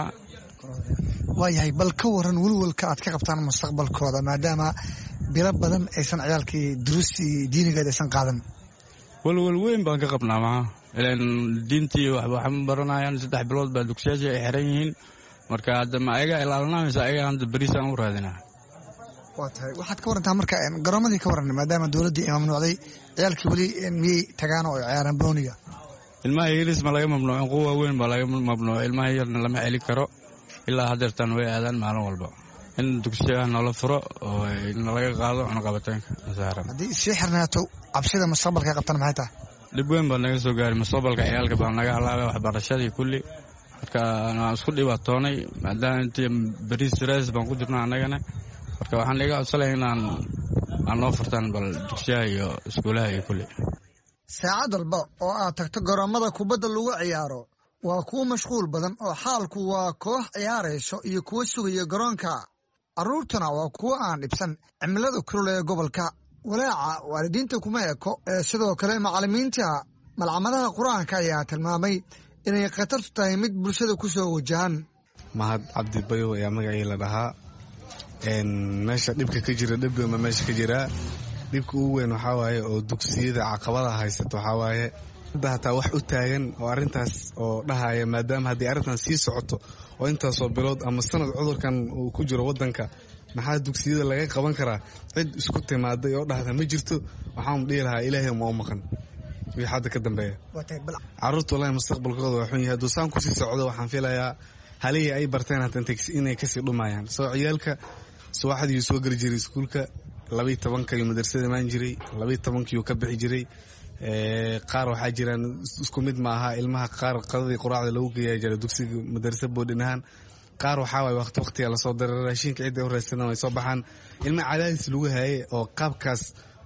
Speaker 19: waayahay bal ka waran welwelka aad ka qabtaan mustaqbalkooda maadaama bilo badan aysan ciyaalkii duruustii diinigeed aysan qaadan.
Speaker 20: welwel weyn baan ka qabnaa maha ilaan diintii waxba ma baranayaan saddex bilood baa dugsiyaasha ay xiran yihiin marka hadda ma ayaga ilaalinaysa ayaga hadda bariis aan u raadinaa.
Speaker 19: waa tahay waxaad ka warantaa marka garoomadii ka waran maadaama dowladdii ay mamnuucday ciyaalkii weli miyay tagaan oo ay ciyaaraan booniga.
Speaker 20: ilmaha yaris ma laga mamnuucin kuwa waaweyn baa laga mamnuucay ilmaha yarna lama celi karo ilaa haddeertaan way aadaan maalin walba in dugsiyaha noola furo oo nalaga qaado cunaqabataynka saaran.
Speaker 19: haddii sii xirnaato cabsida mustaqbalka qabtan maxay tahay?
Speaker 20: dhib weyn baa naga soo gaaray mustaqbalka ciyaalka baa naga halaabay waxbarashadii kulli marka aan isku dhibaatoonay maadaama intii bariis raas baan ku jirnaa annagana marka waxaan iga codsanaya inaan aan noo furtaan bal dugsiyaha iyo iskuulaha iyo kulli
Speaker 19: saacad walba oo aad tagto garoomada kubadda lagu ciyaaro waa kuwo mashquul badan oo xaalku waa koox ciyaarayso iyo kuwo sugaya garoonka carruurtuna waa kuwo aan dhibsan cimilada kulul ee gobolka walaaca waalidiinta kuma eko ee sidoo kale macallimiinta malcamadaha qur-aanka ayaa tilmaamay inay khatartu tahay mid bulshada ku soo wajahan.
Speaker 21: mahad cabdi bayo ayaa magacii la dhahaa meesha dhibka ka jira dhibma meesha ka jiraa dhibka ugu weyn waxaa waaye oo dugsiyada caqabada haysato waxaa waaye hadda hataa wax u taagan oo arrintaas oo dhahaya maadaama haddii arrintan sii socoto oo intaasoo bilood ama sanad cudurkan uu ku jiro waddanka maxaa dugsiyada laga qaban karaa cid isku timaaday oo dhahda ma jirto waxaan dhihi lahaa ilaahay ma u maqan wixii hadda ka dambeeya carruurta wallahi mustaqbalkooda waa xun yahay hadduu saan kusii socdo waxaan filayaa halihii ay barteen hata inay kasii dhumayaan soo ciyaalka subaxdii soo geli jiray iskuulka labaiyo tobankayuu madrasada imaan jiray labaiyo tobankiyuu ka bixi jiray qaar waxaa jiraan isku mid ma aha ilmaha qaar qadadii quraacda lagu geeyaa jira dugsiga madrasa boodhin ahaan qaar waxaa waay waqti waqtiga lasoo daray raashinka cidday u raadsadaan way soo baxaan ilmaha cadaadis lagu hayay oo qaabkaas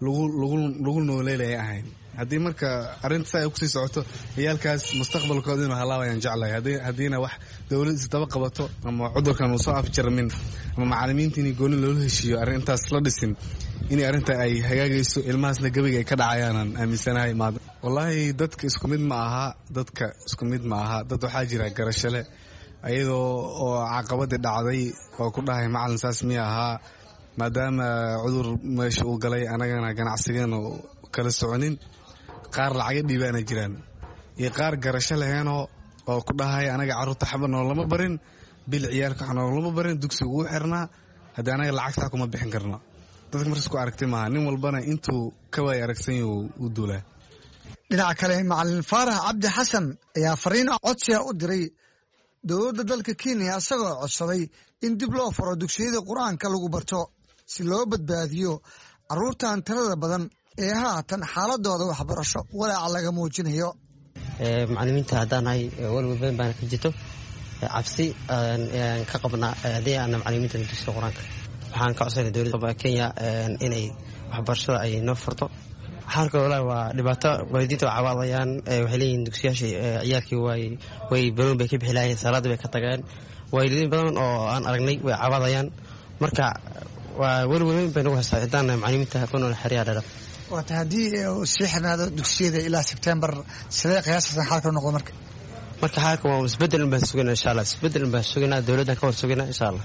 Speaker 21: lagu nooleelaya ahayn haddii marka arrinta saa ay kusii socoto ciyaalkaas mustaqbalkooda inuu halaabayaan jeclahay haddiina wax dowlad isdaba qabato ama cudurkan uu soo afjarmin ama macallimiinta inay gooni loola heshiiyo arrintaas la dhisin inay arrinta ay hagaagayso ilmahaasna gabayga ay ka dhacayaanaan aaminsanahay wallaahi dadka isku mid ma aha dadka isku mid ma aha dad waxaa jira garashale ayadoo oo caqabadii dhacday oo ku dhahay macallin saas miya ahaa maadaama cudur meesha uu galay anagana ganacsigeena kala soconin qaar lacaga dhiibaana jiraan iyo qaar garasho laheenoo oo ku dhahay anaga carruurta xaba noolama barin bil ciyaalka wax noolama barin dugsiga ugu xirnaa haddii anaga lacagtaa kuma bixin karno dadka markas ku aragtay maaha nin walbana intuu ka waay aragsanyo u duulaa.
Speaker 19: dhinaca kale macallin faarax cabdi xasan ayaa fariin codsiga u diray dowladda dalka kenya isagoo codsaday in dib loo furo dugsiyada qur-aanka lagu barto si loo badbaadiyo carruurtan tirada badan ee haatan xaaladooda waxbarasho walaaca laga muujinayo.
Speaker 22: macallimiinta haddaanahay walwal badan baana ka jirto cabsi aan ka qabnaa haddii aana macallimiinta dugsiga qur-aanka waxaan ka codsanay dowladda kenya inay waxbarashada ay noo furto. xaalka walahi waa dhibaato waalidiinta waa cawaadayaan waxay leeyihiin dugsiyaashii ciyaalkii way baroon bay ka bixi lahayen salaada bay ka tageen waalidiin badan oo aan aragnay way cawaadayaan marka waa welwelweyn bay nagu haystaa ciddaan macallimiinta ku nool xeryaha dhadhab.
Speaker 19: waata haddii sii xirnaado dugsiyada ilaa sebtembar sidee qiyaasasan xaalka noqdo marka
Speaker 22: marka xaalka waa isbedel baan sugaynaa insha allah isbedel baan sugaynaa dowladdan ka hor sugaynaa insha allah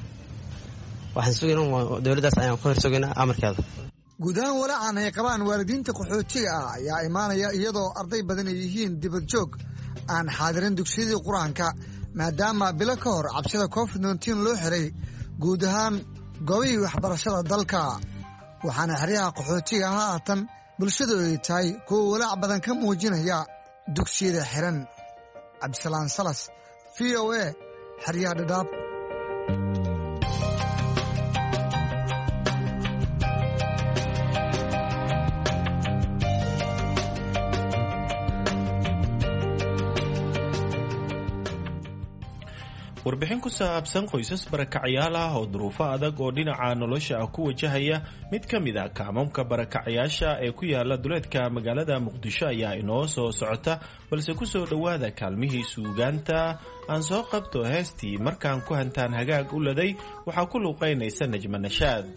Speaker 22: waxaan sugaynaa dowladdaas ayaan ka hor sugaynaa amarkeeda.
Speaker 19: guud ahaan walaacan ay qabaan waalidiinta qaxootiga ah ayaa imaanaya iyadoo arday badan ay yihiin dibad joog aan xaadirin dugsiyadii qur-aanka maadaama bilo ka hor cabsida covid nteen loo xiray guud ahaan goobihii waxbarashada dalka waxaana xeryaha qaxootiga haatan bulshadu ay tahay kuwa walaac badan ka muujinaya dugsiyada xiran. cabdisalaan salas v o a xeryaha dhadhaab.
Speaker 18: warbixin ku saabsan qoysas barakacyaal ah oo duruufo adag oo dhinaca nolosha ah ku wajahaya mid ka mid ah kaamamka barakacyaasha ee ku yaala duleedka magaalada muqdisho ayaa inoo soo socota balse ku soo dhowaada kaalmihii suugaanta aan soo qabto heestii markaan ku hantaan hagaag u laday waxaa ku luuqaynaysa najma nashaad.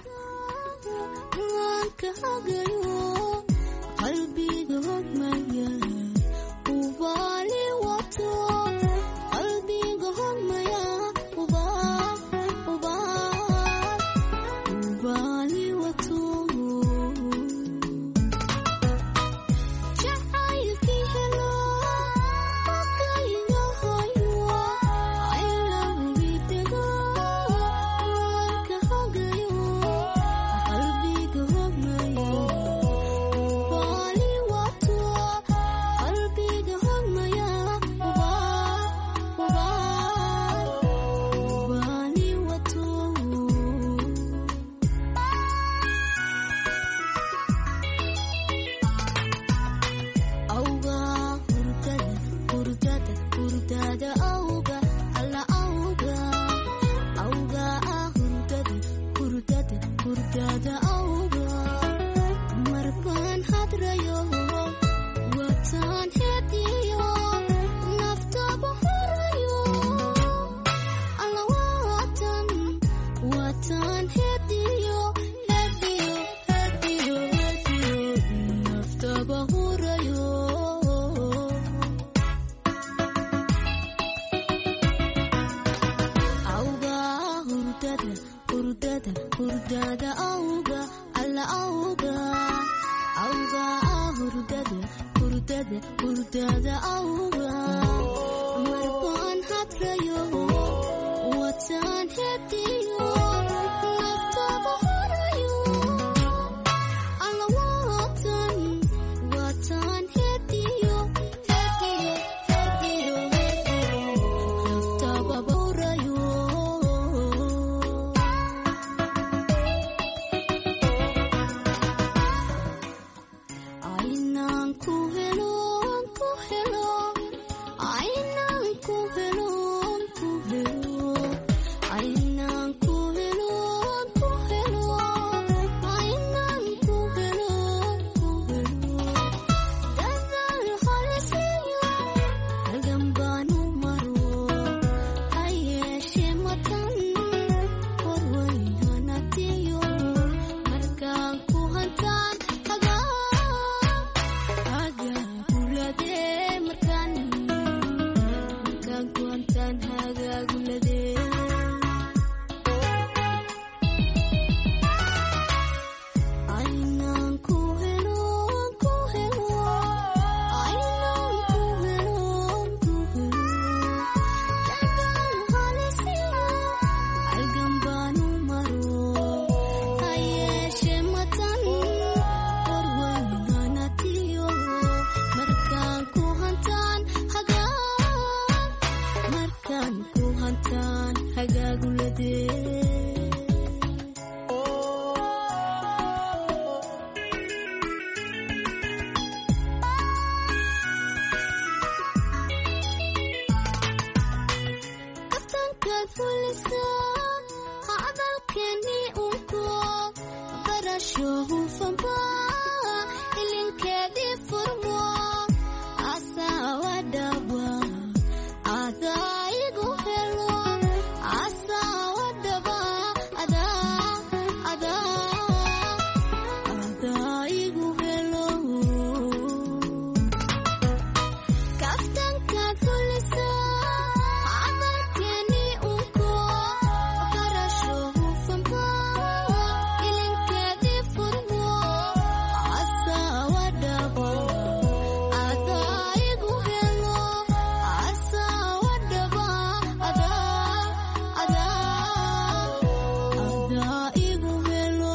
Speaker 4: hurdada awga alla awga awga ah hurdada hurdada hurdada awga markaan hadrayo wataan hediyo naftaba hurayo alla waatan wataan hediyo hediyo hediyo hediyo naftaba hurayo awga hurdada hurdada hurdada awga alla awga awga hurdada hurdada hurdada awga markaan hadrayo wataan hediyo naftaba hurayo alla waatan wataan hediyo hediyo hediyo hediyo naftaba hurayo aynaan ku helo ku helo aynaan ku helo ku helo aynaan ku helo ku helo aynaan ku helo ku helo dadaal halisiyo halgan baanu maro ha yeeshee matan horweyhanatiyo markaan ku hantaan hagaa hagaa guladee markaan markaan ku hantaan hagaa guladee aynaan ku helo ku helo aynaan ku helo ku helo dadaal halisiyo halgan baanu maro ha yeeshee matan horweyhanatiyo markaan ku hantaan hagaa markaan ku hantaan hagaa guladee aftankaad fulisa hadalkeeni unko barasho hufanba ilinkeedii furmo asawa dhaba adaa igu helo asawa dhaba adaa adaa adaa igu helo kaftankaad fulisa hadalkeeni unko barasho hufanba ilinkeedii furmo asawa dhaba adaa igu helo asawa dhaba adaa adaa adaa igu helo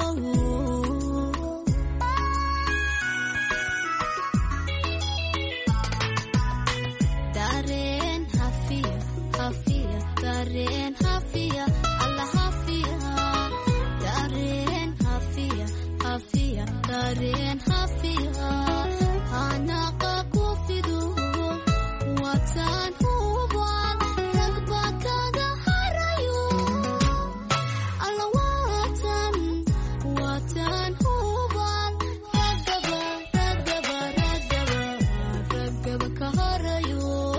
Speaker 4: dareen hafiya hafiya dareen hafiya alla hafiya dareen hafiya hafiya dareen hafiya hanaqa ku fido wataan hubaan ragba kaga harayo alla waatan wataan hubaan ragaba ragaba ragaba ragaba ka harayo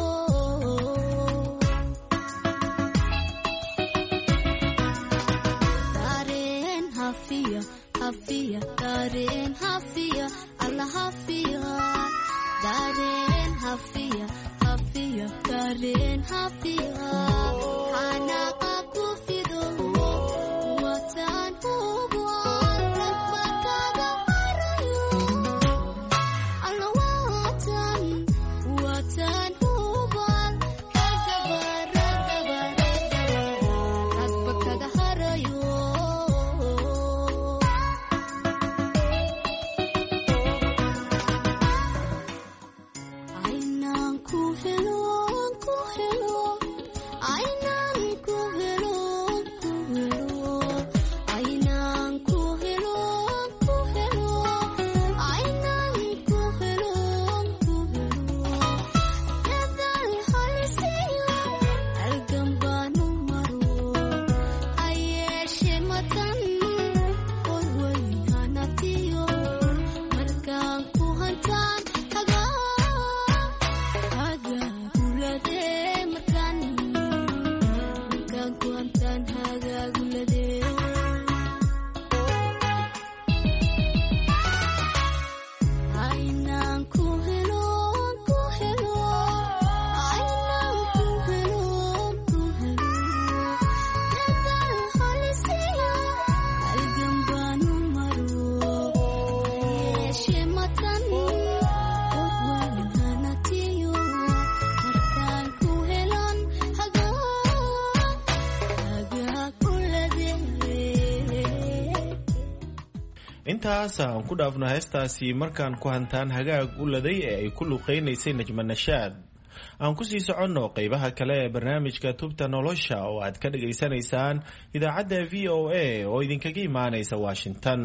Speaker 4: dareen hafiya hafiya dareen hafiya alla hafiya dareen hafiya hafiya dareen hafiya hanaqa ku fido wataan hubaan ragba kaga harayo alla waatan wataan hubaan ragaba ragaba ragaba ragba kaga harayo aynaan ku helo ku helo aynaan ku helo ku helo aynaan ku helo ku helo aynaan ku helo ku helo dadaal halisiyo
Speaker 18: intaas aan ku dhaafno heestaasi markaan ku hantaan hagaag u laday ee ay ku luqaynaysay najma nashaad. aan ku sii soconno qaybaha kale ee barnaamijka tubta nolosha oo aad ka dhageysanaysaan idaacadda v o a oo idinkaga imaanaysa Washington.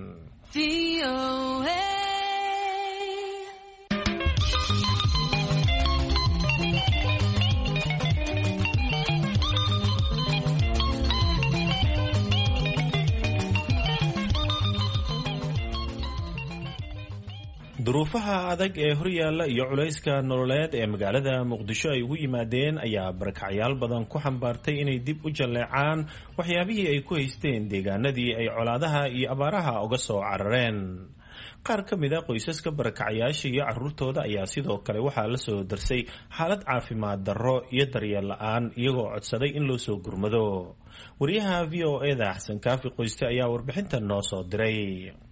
Speaker 18: duruufaha adag ee horyaalla iyo culayska nololeed ee magaalada muqdisho ay ugu yimaadeen ayaa barakacyaal badan ku xambaartay inay dib u jalleecaan waxyaabihii ay ku haysteen deegaanadii ay colaadaha iyo abaaraha uga soo carareen. qaar ka mid a qoysaska barakacyaasha iyo caruurtooda ayaa sidoo kale waxaa la soo darsay xaalad caafimaad darro iyo daryeel la-aan iyagoo codsaday in loo soo gurmado. wariyaha v o eda xasan kaafi qoyste ayaa warbixintan noo soo diray.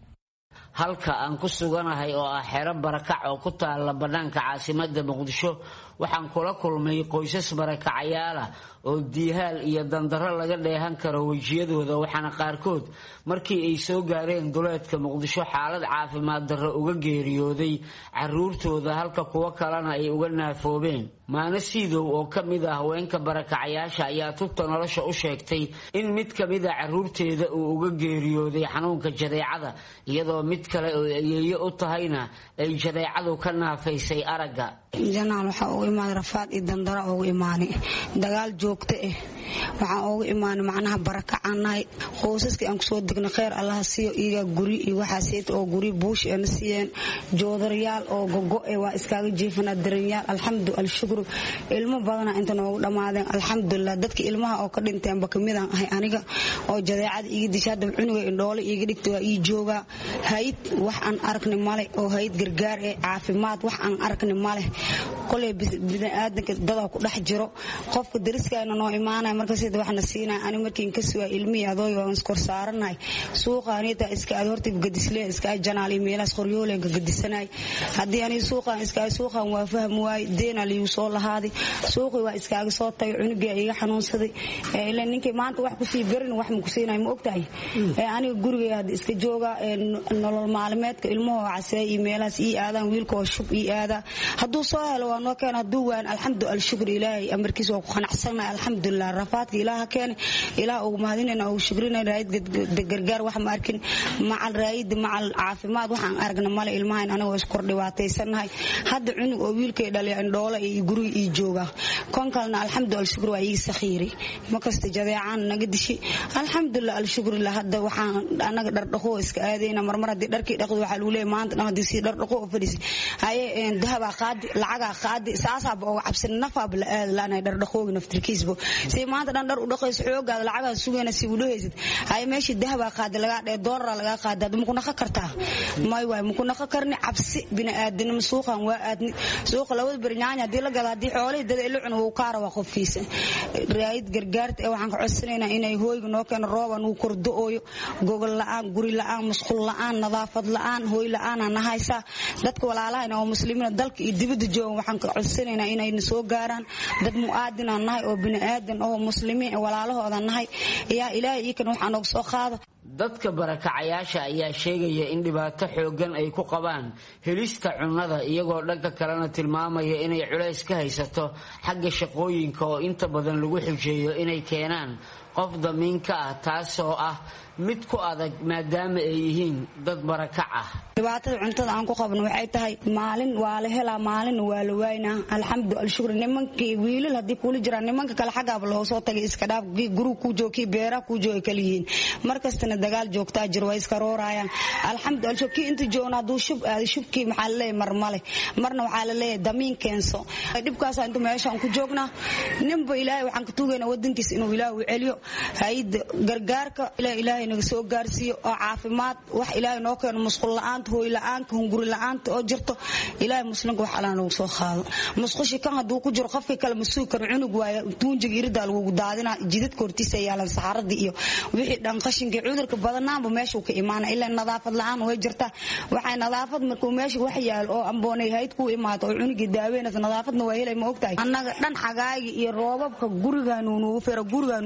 Speaker 5: halka aan ku suganahay oo ah xero barakac oo ku taala bannaanka caasimadda muqdisho waxaan kula kulmay qoysas barakacayaal ah oo diihaal iyo dandarro laga dheehan karo wejiyadooda, waxaana qaarkood markii ay soo gaareen duleedka muqdisho xaalad caafimaad darro uga geeriyooday caruurtooda, halka kuwo kalena ay uga naafoobeen. maana siidow oo ka mid ah haweenka barakacayaasha ayaa tubta nolosha u sheegtay in mid ka mid a caruurteeda uu uga geeriyooday xanuunka jadeecada, iyadoo mid kale oo ayeeyo u tahayna ay jadeecadu ka naafaysay aragga.
Speaker 7: janaal waxaa ugu imaanay rafaad iyo dandaro ugu imaanay dagaal joogto ah. waxaan ugu imaanay macnaha barakacaanahay qoysaskii aan kusoo degnay kheyr allaha siiyo iyaga guri iyo waxaaseet oo guri buush eena siiyeen joodarayaal oo gogo e waa iskaaga jiifanaa daranyaal alxamdu alshukru. ilmo badana inta noogu dhammaadeen alxamdulilah. dadka ilmaha oo ka dhinteenba kamidaan ahay aniga oo jadeecada iiga disha hadda cunuga indhoole iiga dhigta waa ii joogaa. hayid wax aan aragni male oo hayid gargaar ee caafimaad wax aan aragni male. koley biniaadanka dadaa ku dhex jiro qofka dariskaana noo imaanaya markaas waxna siinaya. ani markiin ka sugaa ilmihii adooy waan iskor saaranahay suuqaanita iska aad horta gadislee iska janaal iyo meelaas qoryoolenka gadisanay. haddii ani suuqaan iska suuqaan waa fahmi waay deena liigu soo lahaaday suuqii waa iskaaga soo tagay cunugii iga xanuunsaday ilaa ninkii maanta wax ku sii garin wax ma ku siinay ma ogtahay. aniga guriga hadda iska jooga nolol maalmeedka ilmaha casay iyo meelaas ii aadaan wiilka oo shub ii aada hadduu soo helo waa noo keen hadduu waan alxamdu alshukr ilaahay amarkiisa waa ku qanacsanahay alxamdulilah. rafaadka ilaaha keene ilaah ugu mahadinayna ugu shukrina raayid gargaar wax ma arkin macal raayid macal caafimaad waxaan aragna male ilmahan anaga is kor dhibaataysanahay. hadda cunug oo wiilkay dhalay indhoole iyo guriga ii jooga kon kalena alxamdu alshukr waa ii sakhiiri makasta jadeecaan naga dishi alxamdulilah alshukr la. hadda waxaan anaga dhardhaqo iska aadayna marmar haddii dharkii dhaqdo waxaa lagu leeyahay maanta dhan haddii si dhardhaqo u fadhiisay haye dahaba qaadi lacaga qaadi saasaaba uga cabsan nafaab la aad laanay dhardhaqooga naftirkiisba si maanta dhan dhar u dhaqayso xoogaada lacaga sugayna si u dhahaysid haye meeshii dahaba qaadi laga dhee doolar laga qaadi ma ku naqa kartaa may way ma ku naqa karni cabsi bini'aadanimo suuqan waa aadni suuqa labada barnaamij hadii la gado hadii xoolaha dad ila cun uu kaara waa qofkiisa. raayid gargaarta ee waxaan ka codsanaynaa inay hooyga noo keen rooban uu kordo ooyo gogol la'aan guri la'aan masquul la'aan nadaafad la'aan hooy la'aan aan haysa dadka walaalaha oo muslimiina dalka iyo dibadda joogan waxaan ka codsanaynaa inay soo gaaraan dad mu'aadin aan nahay oo bini'aadan oo muslimiin walaalahooda nahay yaa ilaahay iikan waxaan uga soo qaado.
Speaker 5: dadka barakacayaasha ayaa sheegaya in dhibaato xoogan ay ku qabaan helista cunnada, iyagoo dhanka kalena tilmaamaya inay culays ka haysato xagga shaqooyinka oo inta badan lagu xujeeyo inay keenaan qof damiinka ah, taasoo ah mid ku adag maadaama ay yihiin dad barakac ah.
Speaker 7: dhibaatada cuntada aan ku qabno waxay tahay maalin waa la helaa maalin waa la waynaa alxamdu alshukr. nimankii wiilal haddii kula jiraan nimanka kale xaggaaba loo soo tagay iska dhaaf guri ku joogi beera ku joogi kala yihiin markastana dagaal joogtaa jir way iska roorayaan alxamdu alshukr. kii inta joogna hadduu shub aada shubkii maxaa la leeyahay mar male marna waxaa la leeyahay damiin keenso dhibkaas inta meeshaan ku joognaa ninba ilaahay waxaan ka tuugaynaa wadankiisa inuu ilaahay u celiyo hay'adda gargaarka ilaahay naga soo gaarsiiyo oo caafimaad wax ilaahay noo keeno musqul la'aanta hooy la'aanta hunguri la'aanta oo jirto ilaahay muslimka wax alla nagu soo qaado. musqushi kan hadduu ku jiro qofkii kale masuul karo cunug waaye tuunjiga irida lagu daadina jidadka hortiisa yaalan saxarada iyo wixii dhan qashinka cudurka badanaanba meesha ka imaana ilaa nadaafad la'aan way jirtaa. waxay nadaafad markuu meesha wax yaal oo amboonay hayd ku imaado oo cunugii daaweynaysa nadaafadna waa helay ma ogtahay. annaga dhan xagaayga iyo roobabka gurigaanu nugu fira gurigaanu nugu dhex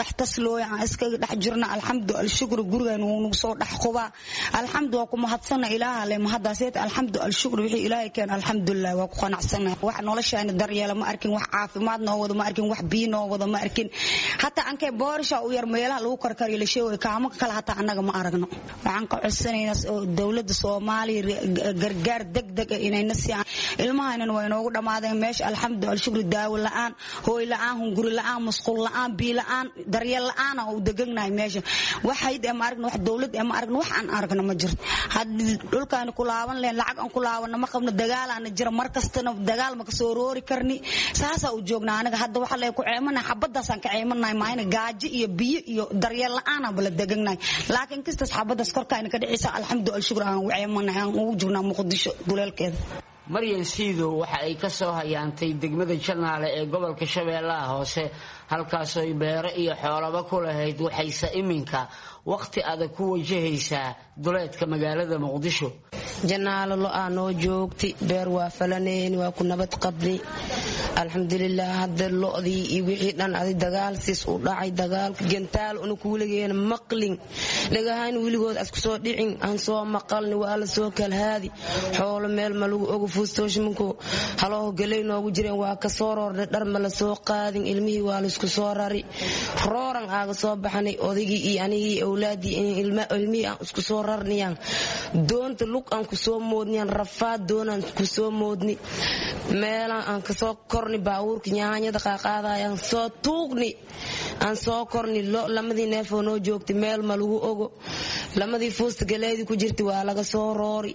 Speaker 7: dhex taslooya aan iskaga dhex jirna alxamdu alshukru gurigan wuu nagu soo dhex qubaa alxamdu waa ku mahadsana ilaaha le mahadaaseed alxamdu alshukru wixii ilaahay keen alxamdulilah waa ku qanacsana wax noloshaana daryeela ma arkin wax caafimaad noo wada ma arkin wax biyo noo wada ma arkin hataa ankee boorisha u yar meelaha lagu karkariyo la sheegay kaamo kale hataa annaga ma aragno waxaan ka codsanaynaa dowladda Soomaaliya gargaar degdeg ah inay nasiyaan ilmahaynana way noogu dhamaadeen meesha alxamdu alshukru daawo la'aan hooy la'aan hunguri la'aan musqul la'aan biyo la'aan daryeel la'aan oo deganaay meesha waxay ma aragno wax dowlad ma aragno wax aan aragno ma jirto hadii dhulkaan ku laaban leen lacag aan ku laaban ma qabno dagaal aan jira mar kastana dagaal ma ka soo roori karni saasa u joognaa anaga hadda waxa la ku ceemanaa xabadaas aan ka ceemanay maayna gaaji iyo biyo iyo daryeel la'aan aan bala deganaay laakiin kasta xabadaas korkaan ka dhicisa alxamdu alshukru aan u ceemanay aan ugu joognaa muqdisho duleelkeeda
Speaker 5: maryan siidow waxa ay ka soo hayaantay degmada Janaale ee gobolka Shabeellaha Hoose halkaas oo beero iyo xoolaba ku lahayd waxayse iminka waqti adag ku wajahaysaa duleedka magaalada Muqdisho
Speaker 6: Janaale lo aanoo joogti beer waa falaneen waa ku nabad qabni alxamdulillaah hadda lo'dii iyo wixii dhan adi dagaal sis u dhacay dagaalka gentaal unu kuuligeen maqlin lagahayn wiligood asku soo dhicin aan soo maqalni waa la soo kala haadi xoolo meel ma lagu ogu fuustooshmanku haloo galay noogu jireen waa ka soo roorday dhar ma la soo qaadin ilmihii waa la isku soo rari rooran aaga soo baxnay odaygii iyo anigii awlaadii ilma ilmihii aan isku soo rarniyaan doonta lug aan ku soo moodniyaan rafaad doonaan ku soo moodni meelaan aan ka soo korni baawurka nyaanyada qaaqaadayaan soo tuugni aan soo korni lo lamadii neefoo noo joogtay meel ma lagu ogo lamadii fuusta galeedii ku jirtay waa laga soo roori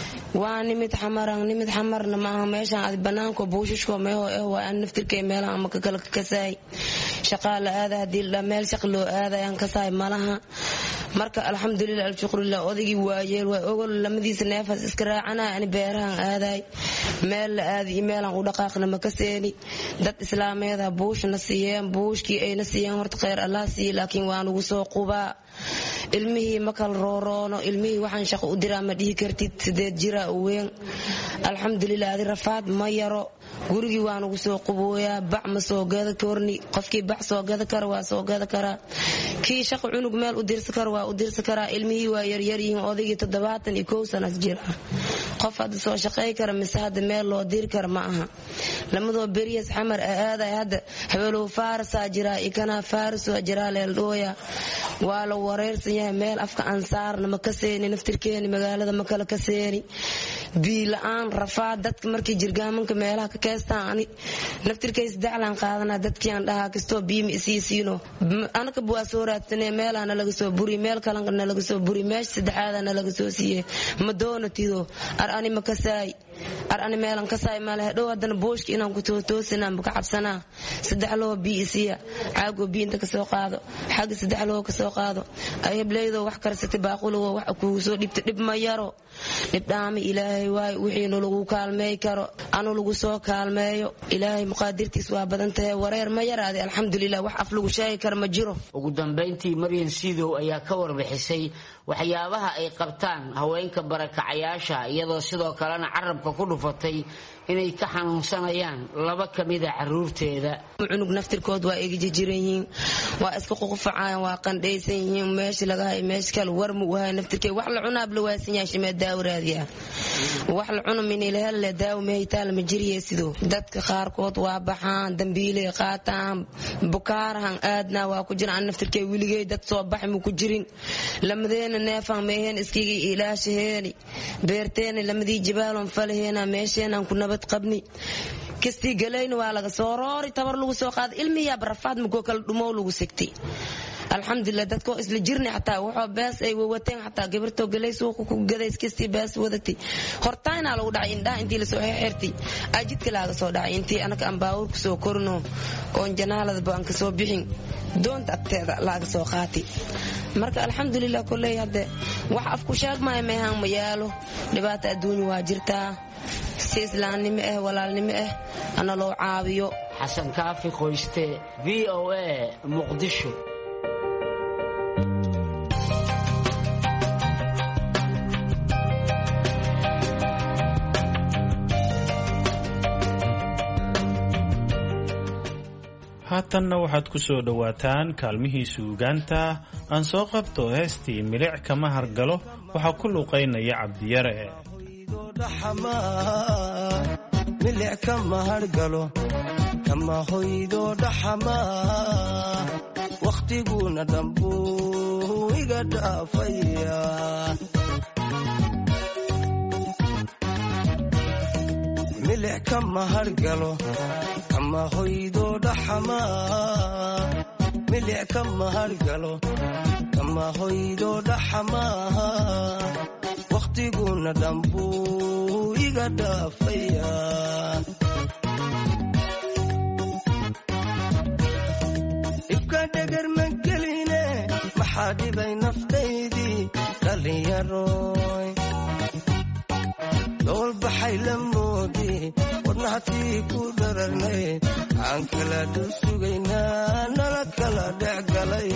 Speaker 6: waa nimid xamaraan nimid xamarna maaha meeshaan adi banaanko buushishko meeho eh waa aan naftirkay meelaha ama ka kala kasaay shaqaa la aada hadii la meel shaq loo aadayaan kasaay malaha marka alxamdulilah alshukrillah odaygii waayeel waa ogol lamadiisa neefas iska raacanaa ani beerahan aaday meel la aadi meelaan u dhaqaaqna ma ka seeni dad islaameeda buushna siiyeen buushkii ayna siiyeen horta khayr allah siiye laakiin waa nugu soo qubaa ilmihii ma kala rooroono ilmihii waxaan shaqo u diraa ma dhihi kartid sideed jira u weyn alxamdulilah adi rafaad ma yaro gurigii waa nugu soo qubooyaa bac ma soo gada korni qofkii bac soo gada kara waa soo gada karaa kii shaqo cunug meel u dirsa kara waa u dirsa karaa ilmihii waa yaryar yihiin odaygii toddobaatan iyo kow sanas jira qof hadda soo shaqay kara mise hadda meel loo diri kara ma aha lamadoo beriyas xamar aaday hadda habeelow faarasaa jiraa ikanaa faarasoo jiraa leeldhooya waa la wareersan yahay meel afka aan saarna ma ka seeni naftirkeeni magaalada ma kala ka seeni bii la'aan rafaad dadka markii jirgaamanka meelaha ka keestaan ani naftirkay sadexlaan qaadanaa dadkii aan dhahaa kastoo biimi isiisiino anaka waa soo raadsanee meelaana laga soo buri meel kalena laga soo buri meesha saddexaadana laga soo siiye ma doonatido ar ani ma kasaay ar ani meelan kasaay malehe dhow haddana booshka inaan ku tootoosinaan ka cabsanaa saddex loo bii isiya caagoo bii inta kasoo qaado xagga saddex loo kasoo qaado ay hebleydoo wax karsatay baaqulagoo wax kugu soo dhibta dhib ma yaro dhibdhaami ilaahay waay wixiinu lagu kaalmeey karo anu lagu soo kaalmeeyo ilaahay muqaadirtiis waa badan tahay wareer ma yaraade alxamdulilah wax af lagu sheegi kara ma jiro
Speaker 5: ugu dambayntii maryan siidow ayaa ka warbixisay waxyaabaha ay qabtaan haweenka barakacayaasha iyadoo sidoo kalena carabka ku dhufatay inay ka xanuunsanayaan laba ka mid a caruurteeda
Speaker 6: cunug naftirkood waa iga jiran yihiin waa iska ququfacayaan waa qandhaysan yihiin meesha laga hay meesha kale war mu wahay naftirkay wax la cunaab la waasan yahay shimee daawraadiya wax la cuno min ilaahay la daaw meeytaal ma jiriye sidoo dadka qaarkood waa baxaan dambiilay qaataan bukaarahan aadna waa ku jiraan naftirkay wiligay dad soo bax mu ku jirin lamadeena neefan meehen iskiga ilaashaheeni beerteena lamadii jibaalon falaheena meesheenan ku nabad qabni kastii galayna waa laga soo roori tabar lagu soo qaad ilmiyaa barafaad ma kala dhumo lagu sigtay alxamdulilah dadkoo isla jirnay xataa waxoo bees ay wawateen xataa gabartoo galay suuqa ku gaday iskastii bees wadatay hortaynaa lagu dhacay indhaha intii lasoo xirtay ajidka laaga soo dhacay intii anaka aan baawur ku soo korino oon janaaladaba aan ka soo bixin doonta agteeda laaga soo qaatay marka alxamdulilah kolley hadde wax afku sheegmaya meehaan ma yaalo dhibaata adduunya waa jirtaa si islaamnimo ah walaalnimo ah ana loo caawiyo
Speaker 5: xasan kaafi qoyste v o a muqdisho
Speaker 18: haatanna waxaad ku soo dhowaataan kaalmihii suugaanta aan soo qabto heestii milic kama hargalo waxaa ku luuqaynaya cabdiyare
Speaker 3: milic kama hargalo kama hoydo dhaxama waqtiguna dambuu iga dhaafaya milic kama hargalo kama hoydo dhaxama milic kama hargalo kama hoydo dhaxama waqtiguna dambuu iga dhaafaya ibka dhagar ma geline maxaa dhibay naftaydii dhalinyaroy dowal baxay la moodi wadnahatii ku dhararnay aan kala dhul sugaynaa nala kala dhex galay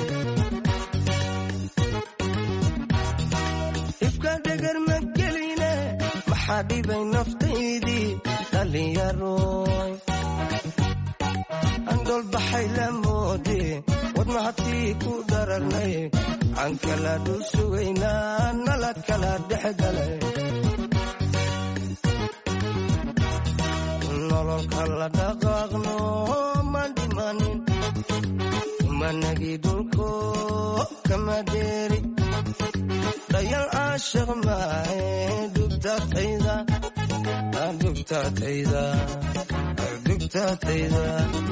Speaker 3: ibka dhagar ma geline maxaa dhibay naftaydii dhalinyaroy aan dowal baxay la moodi wadnahatii ku dhararnay aan kala dhul sugaynaa nala kala dhex galay nololka la dhaqaaqno ma dhimanin managii dhulko kama dheeri dhayal caashiq maahe dhugtaatayda dhugtaatayda dhugtaatayda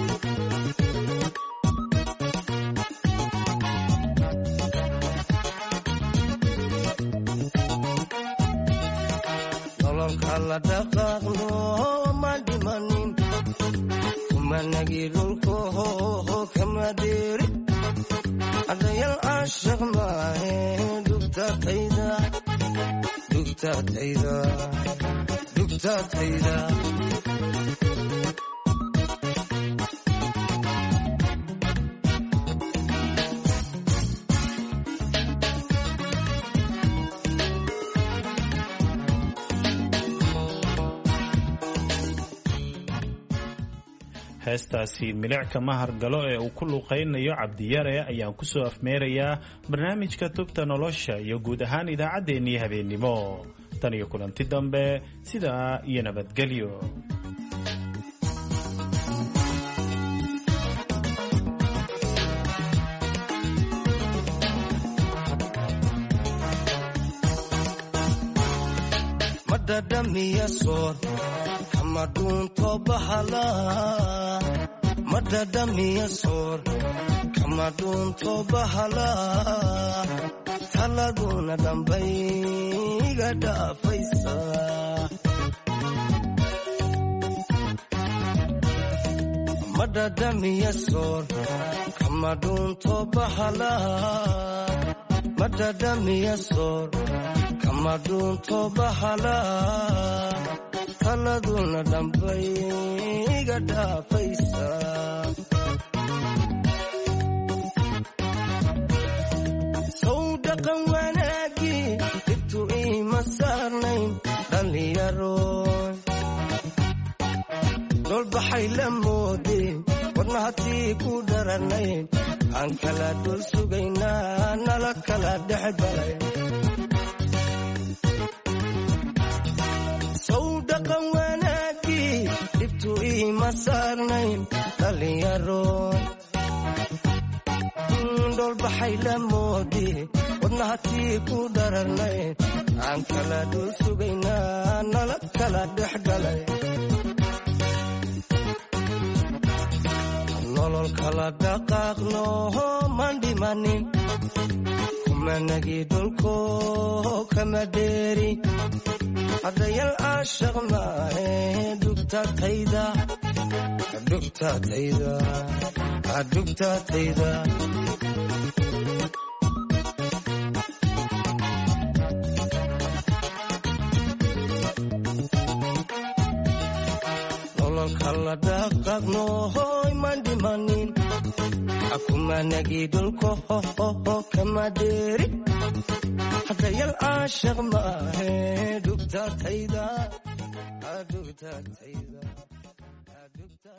Speaker 3: nololka la dhaqaaqno managii dhulko kama dheeri adayal caashiq maahe dhugtaatayda dhugtaatayda dhugtaatayda
Speaker 18: heestaasi milic kama hargalo ee uu ku luuqaynayo cabdiyare ayaan ku soo afmeerayaa barnaamijka tubta nolosha iyo guud ahaan idaacaddeenii habeennimo tan iyo kulanti dambe sidaa iyo nabadgelyo
Speaker 3: madadhamiya soor kama dhuunto bahala madadhamiya soor kama dhuunto bahala taladuna dhambay iga dhaafaysa madadhamiya soor kama dhuunto bahala madadhamiya soor kama dhuunto bahala taladuna dhambay iga dhaafaysa sow dhaqan wanaagii dhibtu iima saarnayn dhallinyaroy dholbaxay la moodeen wadnahatii ku dhararnayn aan kala dhul sugaynaa nala kala dhex galay sow dhaqan wanaagii dhibtu iima saarnayn dhallinyaroy dholbaxay la moodeen wadnahatii ku dhararnayn aan kala dhul sugaynaa nala kala dhex galay nololkala dhaqaaqno man dhimanin kumanagii dhulko kama dheeri adayal caashiq maahe dhugtaatayda dhugtaatayda dhugtaatayda nololkala dhaqaaqno man dhimanin akumanagii dhulko kama dheeri adayal caashiq maahe dhugtaatayda dhugtaatayda